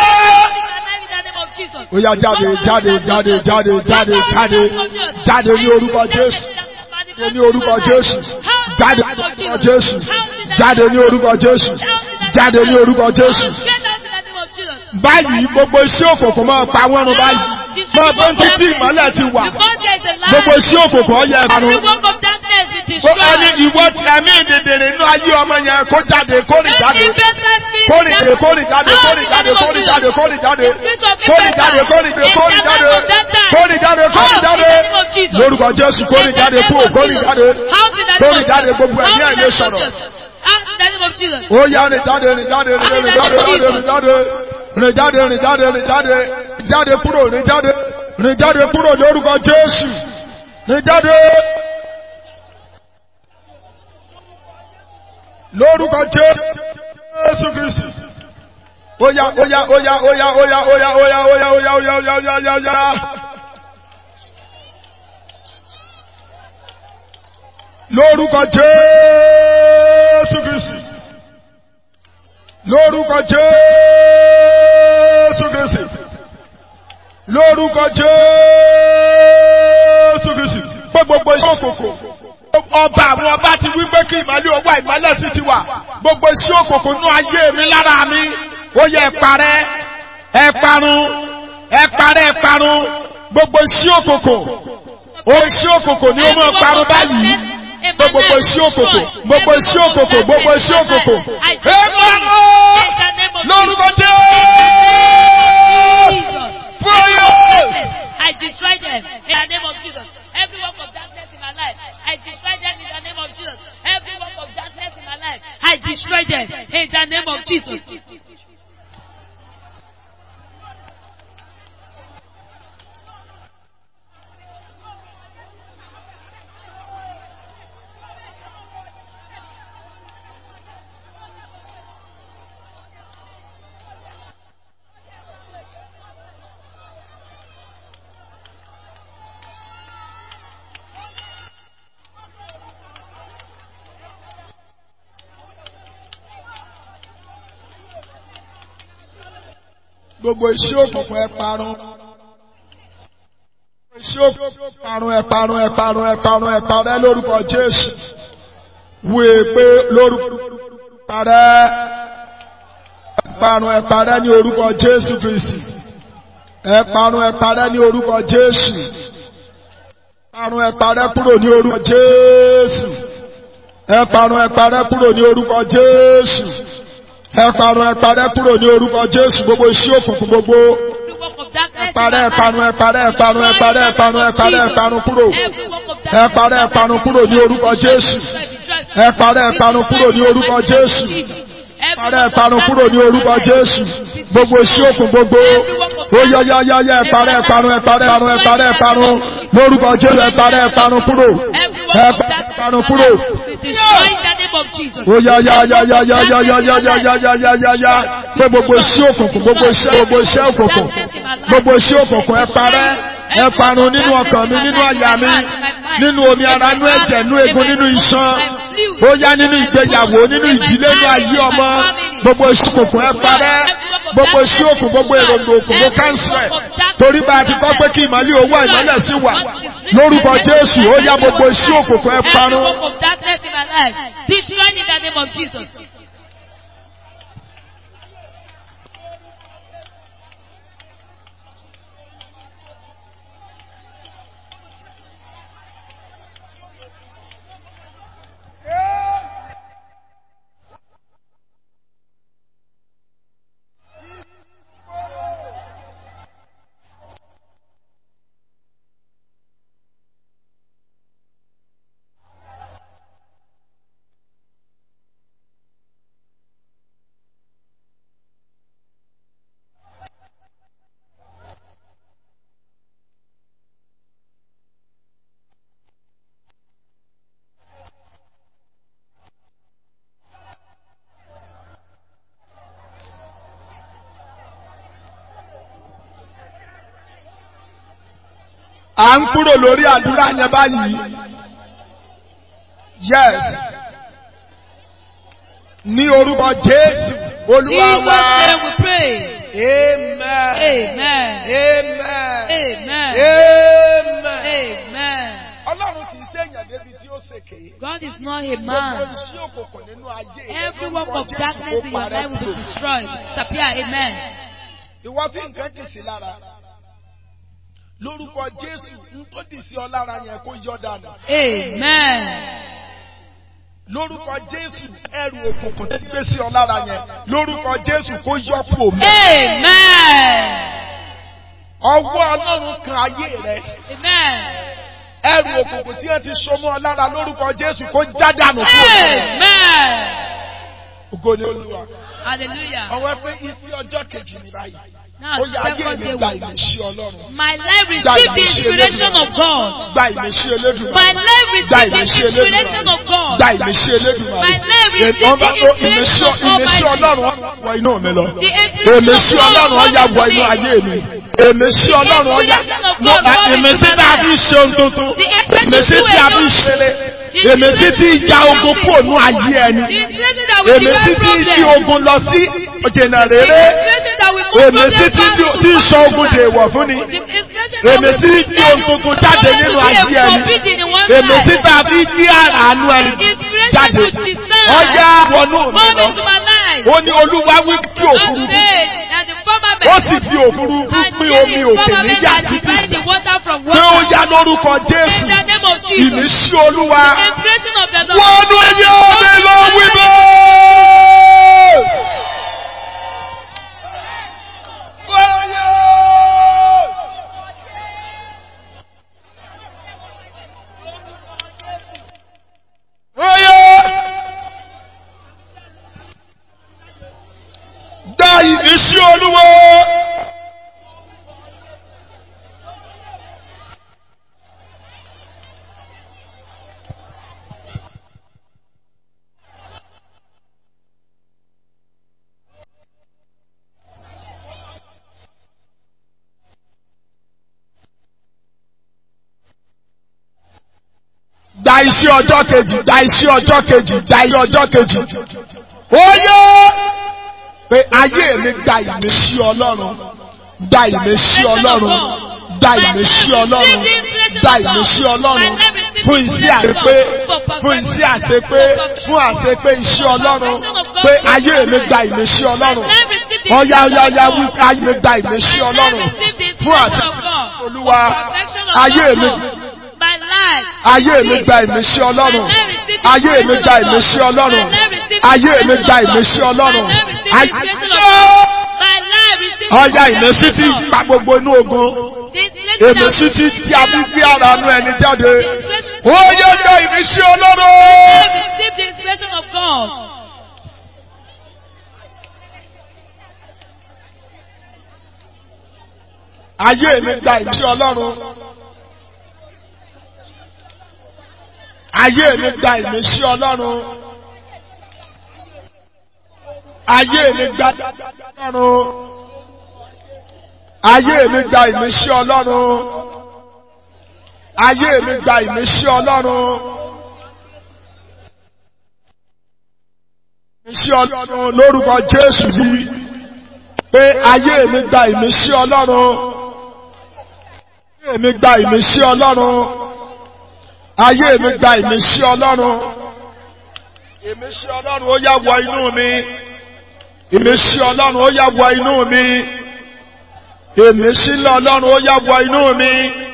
Ó yá jáde, jáde, jáde, jáde, jáde, jáde, jáde ní orúkọ Jésù. Jáde ní orúkọ Jésù. Jáde ní orúkọ Jésù. Jáde ní orúkọ Jésù. Jáde ní orúkọ Jésù. Báyìí gbogbo iṣẹ́ òkùnkùn máa pa wọ́n run báyìí. Máa bọ́ ní títí ìmọ́lẹ̀ ti wà. Gbogbo iṣẹ́ òkùnkùn ọ̀yẹ́ ìbánu. Ó ní ìwọ ẹ̀mí ìdèdèrè inú ayé ọmọ yẹn kó jáde kó rìn jáde. Kó rìn jáde kó rìn jáde kó rìn jáde kó rìn jáde kó rìn jáde. Kó rìn jáde kó rìn jáde kó rìn jáde. Kó rìn jáde kó rìn jáde. Lórúkọ Jésù kó rìn jáde kú kó rìn jáde. Kó rìn jáde gbogbo ẹ̀mí ẹ̀ lè sọ̀rọ̀. Ó yá rìn jáde rìn jáde rìn jáde rìn jáde rìn jáde rìn jáde rìn jáde rìn jáde jáde kúrò rìn jáde rìn jáde kúrò lórúkọ Jésù rìn jáde lórúkọ Jésù Kristi. Ó yá ó yá ó yá ó yá ó yá ó yá ó yá ó yá ó yá ó yá ó yá ó yá ó yá. Lórúkọ Jésù Kristi. Lórúkọ Jésù Kristi. Lórúkọ Jésù Kristi. Pé gbogbo iṣẹ́ òkòkò. Ọba àwọn ọba ti wí pé kí ìmọ́lẹ̀ ó wà, ìmọ́lẹ̀ sì ti wà. Gbogbo iṣẹ́ òkòkò nú ayé mi lára mi. Ó yẹ ẹ parẹ́, ẹ parun, ẹ parẹ́, ẹ parun. Gbogbo iṣẹ́ òkòkò. Ó iṣẹ́ òkòkò ni ó mọ̀ parun báyìí. Gbogbo iṣẹ́ òkòkò, gbogbo iṣẹ́ òkòkò, gbogbo iṣẹ́ òkòkò. Ẹ parun! Lórúkọ Jésù! I destroy them in the name of Jesus. Every work of darkness in my life, I destroy them in the name of Jesus. Every work of darkness in my life, I destroy them in the name of Jesus. Gbogbo iṣẹ́ òkùnkùn ẹ parun. Iṣẹ́ òkùnkùn parun ẹ parun ẹ parun ẹ parun ẹ parun ẹ lórúkọ Jésù. Wèé pé lórúkọ parẹ́. Ẹ parun ẹ parẹ́ ní orúkọ Jésù Kristi. Ẹ parun ẹ parẹ́ ní orúkọ Jésù. Parun ẹ parẹ́ kúrò ní orúkọ Jésù. Ẹ parun ẹ parẹ́ kúrò ní orúkọ Jésù. Ẹ parun ẹ parẹ́ kúrò ní orúkọ Jésù. Gbogbo iṣẹ́ òkùnkùn gbogbo. Ẹ parẹ́ ẹ parun ẹ parẹ́ ẹ parun ẹ parẹ́ ẹ parun ẹ parẹ́ ẹ parun kúrò. Ẹ parẹ́ ẹ parun kúrò ní orúkọ Jésù. Ẹ parẹ́ ẹ parun kúrò ní orúkọ Jésù. Parẹ́ ẹ parun kúrò ní orúkọ Jésù. Gbogbo iṣẹ́ òkùnkùn gbogbo. Ó yá yá yá yá ẹ parẹ́ ẹ parun ẹ parẹ́ ẹ parun ẹ parẹ́ ẹ parun. Lórúkọ Jésù ẹ parẹ́ ẹ parun kúrò. Ẹ parẹ́ ẹ parun kúrò. Ó yá yá yá yá yá yá yá yá yá yá yá yá yá yá. Pé gbogbo iṣẹ́ òkùnkùn gbogbo iṣẹ́ gbogbo iṣẹ́ òkùnkùn gbogbo iṣẹ́ òkùnkùn ẹ parẹ́ ẹ parun nínú ọkàn mi nínú àyà mi nínú omi ara nínú ẹ̀jẹ̀ nínú egun nínú iṣan. Ó yá nínú ìgbéyàwó nínú ìdílé nínú ayé ọmọ. Gbogbo iṣẹ́ òkùnkùn ẹ parẹ́. Gbogbo iṣẹ́ òkùnkùn gbogbo èròǹgbò òkùnkùn káńsù ẹ̀. Torí bá a ti kọ́ pé kí ìmọ́lẹ̀ owó ìmọ́lẹ̀ sí wà. Lórúkọ Jésù ó yá gbogbo iṣẹ́ òkùnkùn ẹ parun. Destroy in the name of Jesus. À ń kúrò lórí àdúrà yẹn báyìí. Yes. Ní orúkọ Jésù Olúwa wa. Jesus name we pray. Amen. Amen. Amen. Amen. Amen. Amen. Ọlọ́run kì í ṣe èèyàn débi tí ó ṣèké. God is not a man. Gbogbo iṣẹ́ òkùnkùn nínú ayé. Every work of darkness in your life will be destroyed. Disappear. Amen. Ìwọ tí nǹkan kì í sí lára. Lórúkọ Jésù ń tó dì sí ọ lára yẹn kó yọ dànù. Amen. Lórúkọ Jésù ẹrù òkùnkùn tí gbé sí ọ lára yẹn. Lórúkọ Jésù kó yọ kúrò mọ́. Amen. Ọwọ́ Ọlọ́run kan ayé rẹ. Amen. Ẹrù òkùnkùn tí wọ́n ti so mọ́ ọ lára lórúkọ Jésù kó já dànù kúrò. Amen. Ògo ni Olúwa. Hallelujah. Ọwọ́ pé isi ọjọ́ kejì ní báyìí. Now, Ó yá ayé second mi day gba with ìmísí Ọlọ́run. my life receive the inspiration of God. Gba ìmísí Elédùmarè. My life Gba receive the ìmísí inspiration Elédùmarè. of God. Gba ìmísí Elédùmarè. My life receive the inspiration of Ìmísí Ọlọ́run Almighty. wọ inú mi lọ. The inspiration Ìmísí of God Ọlọ́run ọ̀yà wọ inú wọ ayé mi. Ìmísí Ọlọ́run ọ̀yà. Ìmísí tí a fi ṣe ohun tuntun. Ìmísí tí a fi ṣẹlẹ̀. Ìmísí tí ìjà ogun kúrò ní ayé ẹni. Ìmísí tí ìdí ogun lọ sí jìnnà rere. that we move Èmi from tí the tí past tí to sọ ogun dè wọ̀ fún ni. the inspiration that Èmi we tí tí ohun tuntun jáde nínú ayé ẹni. forbidden in one Èmi tí life. tá a fi gbé àánú ẹni Inspiration jáde. to desire. Ọjà wọnú mi Come lọ. into my life. Ó ní Olúwa wí kí God òfurufú. said that the firmament Ó sì fi òfurufú and pín there omi is òkè firmament níjà and divide the títì. water from Pé ó water. yá lórúkọ Jésù. In the name of Jesus. Ìmísí Olúwa. Inspiration of the Lord. Wọnú ẹyẹ omi lọ wí bẹ́ẹ̀. Gba ìmísí Olúwa. Gba iṣẹ́ ọjọ́ kejì, gba iṣẹ́ ọjọ́ kejì, gba iṣẹ́ ọjọ́ kejì. Ó yẹ pé ayé mi gba ìmísí Ọlọ́run, gba ìmísí Ọlọ́run, gba ìmísí Ọlọ́run, gba ìmísí Ọlọ́run fún iṣẹ́ àṣepé, fún iṣẹ́ àṣepé, fún àṣepé iṣẹ́ Ọlọ́run, pé ayé mi gba ìmísí Ọlọ́run. Ọ̀yá ọ̀yá ọ̀yá wí pé ayé mi gba ìmísí Ọlọ́run fún àṣepé Olúwa, ayé mi. Ayé mi gba ìmísí Ọlọ́run. Ayé mi gba ìmísí Ọlọ́run. Ayé mi gba ìmísí Ọlọ́run. Ọya ìmísí tí pa gbogbo inú ogun. Ìmísí tí tí a fi gbé ara inú ẹni jáde. Ó yẹ gba ìmísí Ọlọ́run. Ayé mi gba ìmísí Ọlọ́run. Ayé mi gba ìmísí Ọlọ́run. Ayé mi gba Ọlọ́run. Ayé mi gba ìmísí Ọlọ́run. Ayé mi gba ìmísí Ọlọ́run. Ìmísí Ọlọ́run lórúkọ Jésù yìí. Pé ayé mi gba ìmísí Ọlọ́run. Ayé mi gba ìmísí Ọlọ́run. Ayé mi gba ìmísí Ọlọ́run. Ìmísí Ọlọ́run ó yá wọ inú mi. Ìmísí Ọlọ́run ó yá wọ inú mi. Ìmísí Ọlọ́run ó yá wọ inú mi.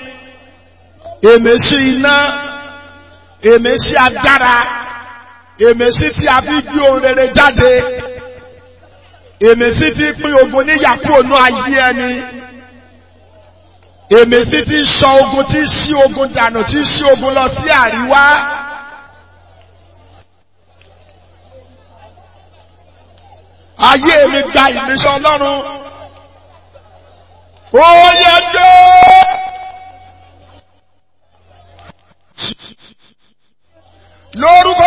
Ìmísí iná. Ìmísí agbára. Ìmísí tí a fi gbé ohun rere jáde. Ìmísí tí pín ogun níyà kúrò nínú ayé ẹni. Ìmísí tí ń sọ ogun tí ń ṣí ogun dànù tí ń ṣí ogun lọ sí àríwá. Ayé mi gba ìmísí Ọlọ́run. Ó yẹ dé. Lórúkọ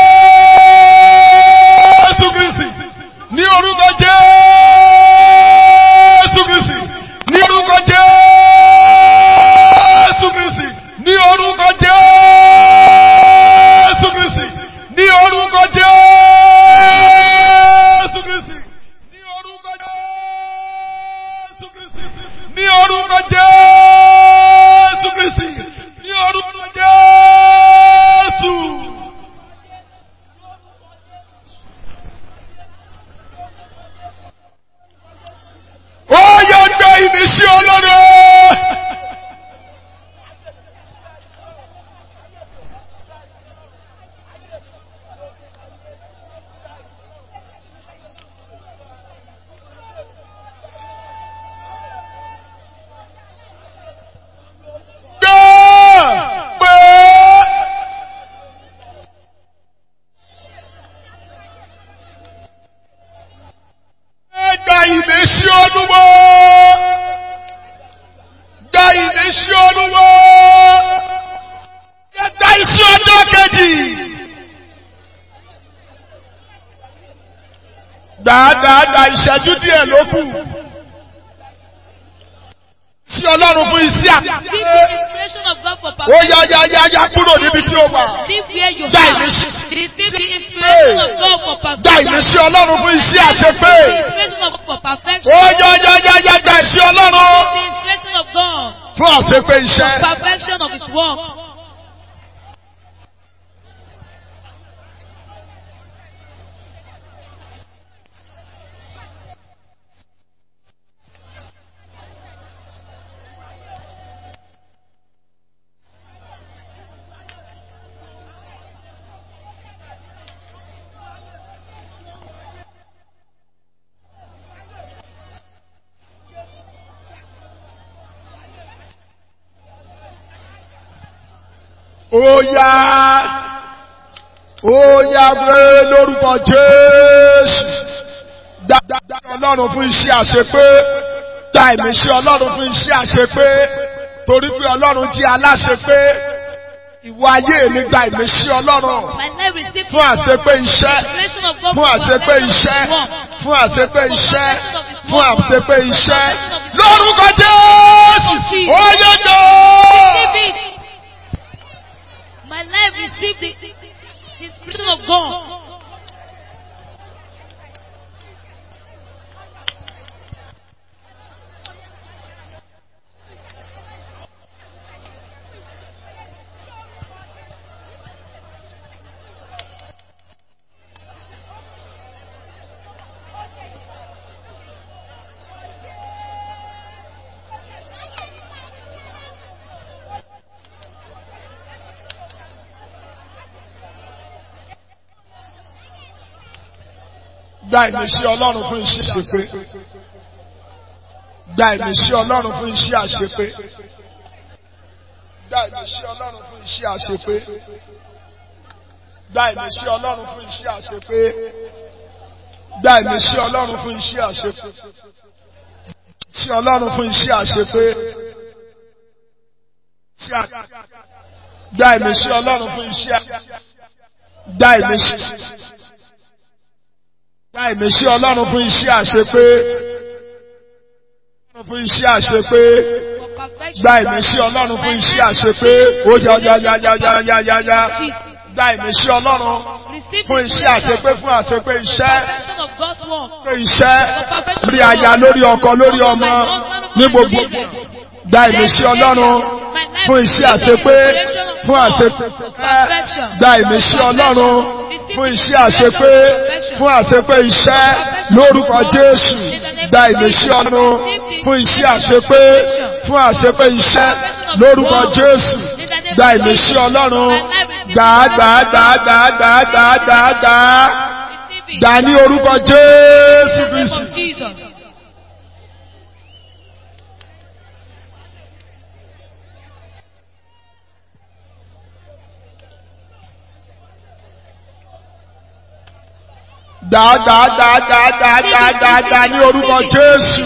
Jésù Kristi. Ní orúkọ Jésù Kristi. Ní orúkọ Jésù Kristi. Ní orúkọ Jésù Kristi. Ní orúkọ Jésù Kristi. Ní orúkọ Jésù Kristi. Ní orúkọ Jésù Kristi. Ní orúkọ Jésù. Ó yẹ gbé ìmísí Ọlọ́run. Gba ìmísí Olúwa. Gba ìmísí Olúwa. Gba iṣẹ́ ọjọ́ kejì. Gbàgbàgbà ìṣẹ́jú díẹ̀ ló kù. Sí Ọlọ́run fún iṣẹ́ àkàndé. Ó yá yá yá yá kúrò níbi tí ó wà. Leave where you Gba are. ìmísí. Receive the inspiration of God for perfection. Gba ìmísí Ọlọ́run fún iṣẹ́ àṣepé. The inspiration of God for perfection. Ó yá yá yá yá gba ìmísí Ọlọ́run The inspiration of God fún àṣepé for iṣẹ́. perfection of His work. Ó yá, ó yá pé lórúkọ Jésù. Dá Ọlọ́run fún iṣẹ́ àṣepé. Dá ìmísí Ọlọ́run fún iṣẹ́ àṣepé. Torí pé Ọlọ́run jí aláṣepé. Ìwọ ayé mi gba ìmísí Ọlọ́run. Fún àṣepé iṣẹ́. Fún àṣepé iṣẹ́. Fún àṣepé iṣẹ́. Fún àṣepé iṣẹ́. Lórúkọ Jésù. Ó yẹ jọ. My life received the, the inspiration of God. Gba ìmísí Ọlọ́run fún iṣẹ́ àṣepé. Gba ìmísí Ọlọ́run fún iṣẹ́ àṣepé. Gba ìmísí Ọlọ́run fún iṣẹ́ àṣepé. Gba ìmísí Ọlọ́run fún iṣẹ́ àṣepé. Gba ìmísí Ọlọ́run fún iṣẹ́ àṣepé. Ìmísí Ọlọ́run fún iṣẹ́ àṣepé. Gba ìmísí Ọlọ́run fún iṣẹ́. Gba ìmísí. Gba ìmísí Ọlọ́run fún iṣẹ́ àṣepé. Fún iṣẹ́ àṣepé. Gba ìmísí Ọlọ́run fún iṣẹ́ àṣepé. Ó yá yá yá yá yá yá yá yá. Gba ìmísí Ọlọ́run fún iṣẹ́ àṣepé fún àṣepé iṣẹ́. Fún iṣẹ́ rí aya lórí ọkọ lórí ọmọ ní gbogbo. Gba ìmísí Ọlọ́run fún iṣẹ́ àṣepé fún àṣepé. Gba ìmísí Ọlọ́run fún iṣẹ́ àṣepé fún àṣepé iṣẹ́ lórúkọ Jésù. Gba ìmísí Ọlọ́run fún iṣẹ́ àṣepé fún àṣepé iṣẹ́ lórúkọ Jésù. Gba ìmísí Ọlọ́run gbà gbà gbà gbà gbà gbà gbà gbà gbà ní orúkọ Jésù Kristi. Dá dá dá dá dá dá dá dá ní orúkọ Jésù.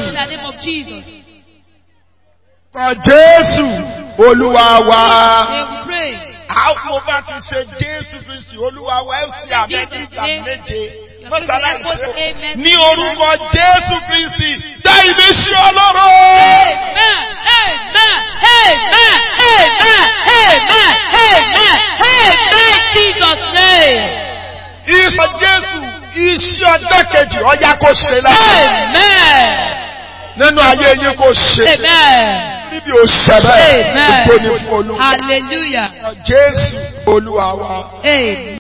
Orúkọ Jésù Olúwa wa. Àwọn bá ti ṣe Jésù Kristi Olúwa wa ẹ̀ sì àmẹ́jì ìgbà méje. Mọ́sálá ìṣe ní orúkọ Jésù Kristi dá ìmísí Ọlọ́run. Amen, amen, amen, amen, amen, amen, amen, Jesus' name. Ìsọ Jésù. Iṣẹ́ ọjọ́ kejì ọjà kò ṣe láti. Amen. Nínú ayé yín kò ṣe. Amen. Níbi òṣèlú. Amen. Ìgbóni fún Olúwa. Hallelujah. Jésù Olúwa wa. Amen.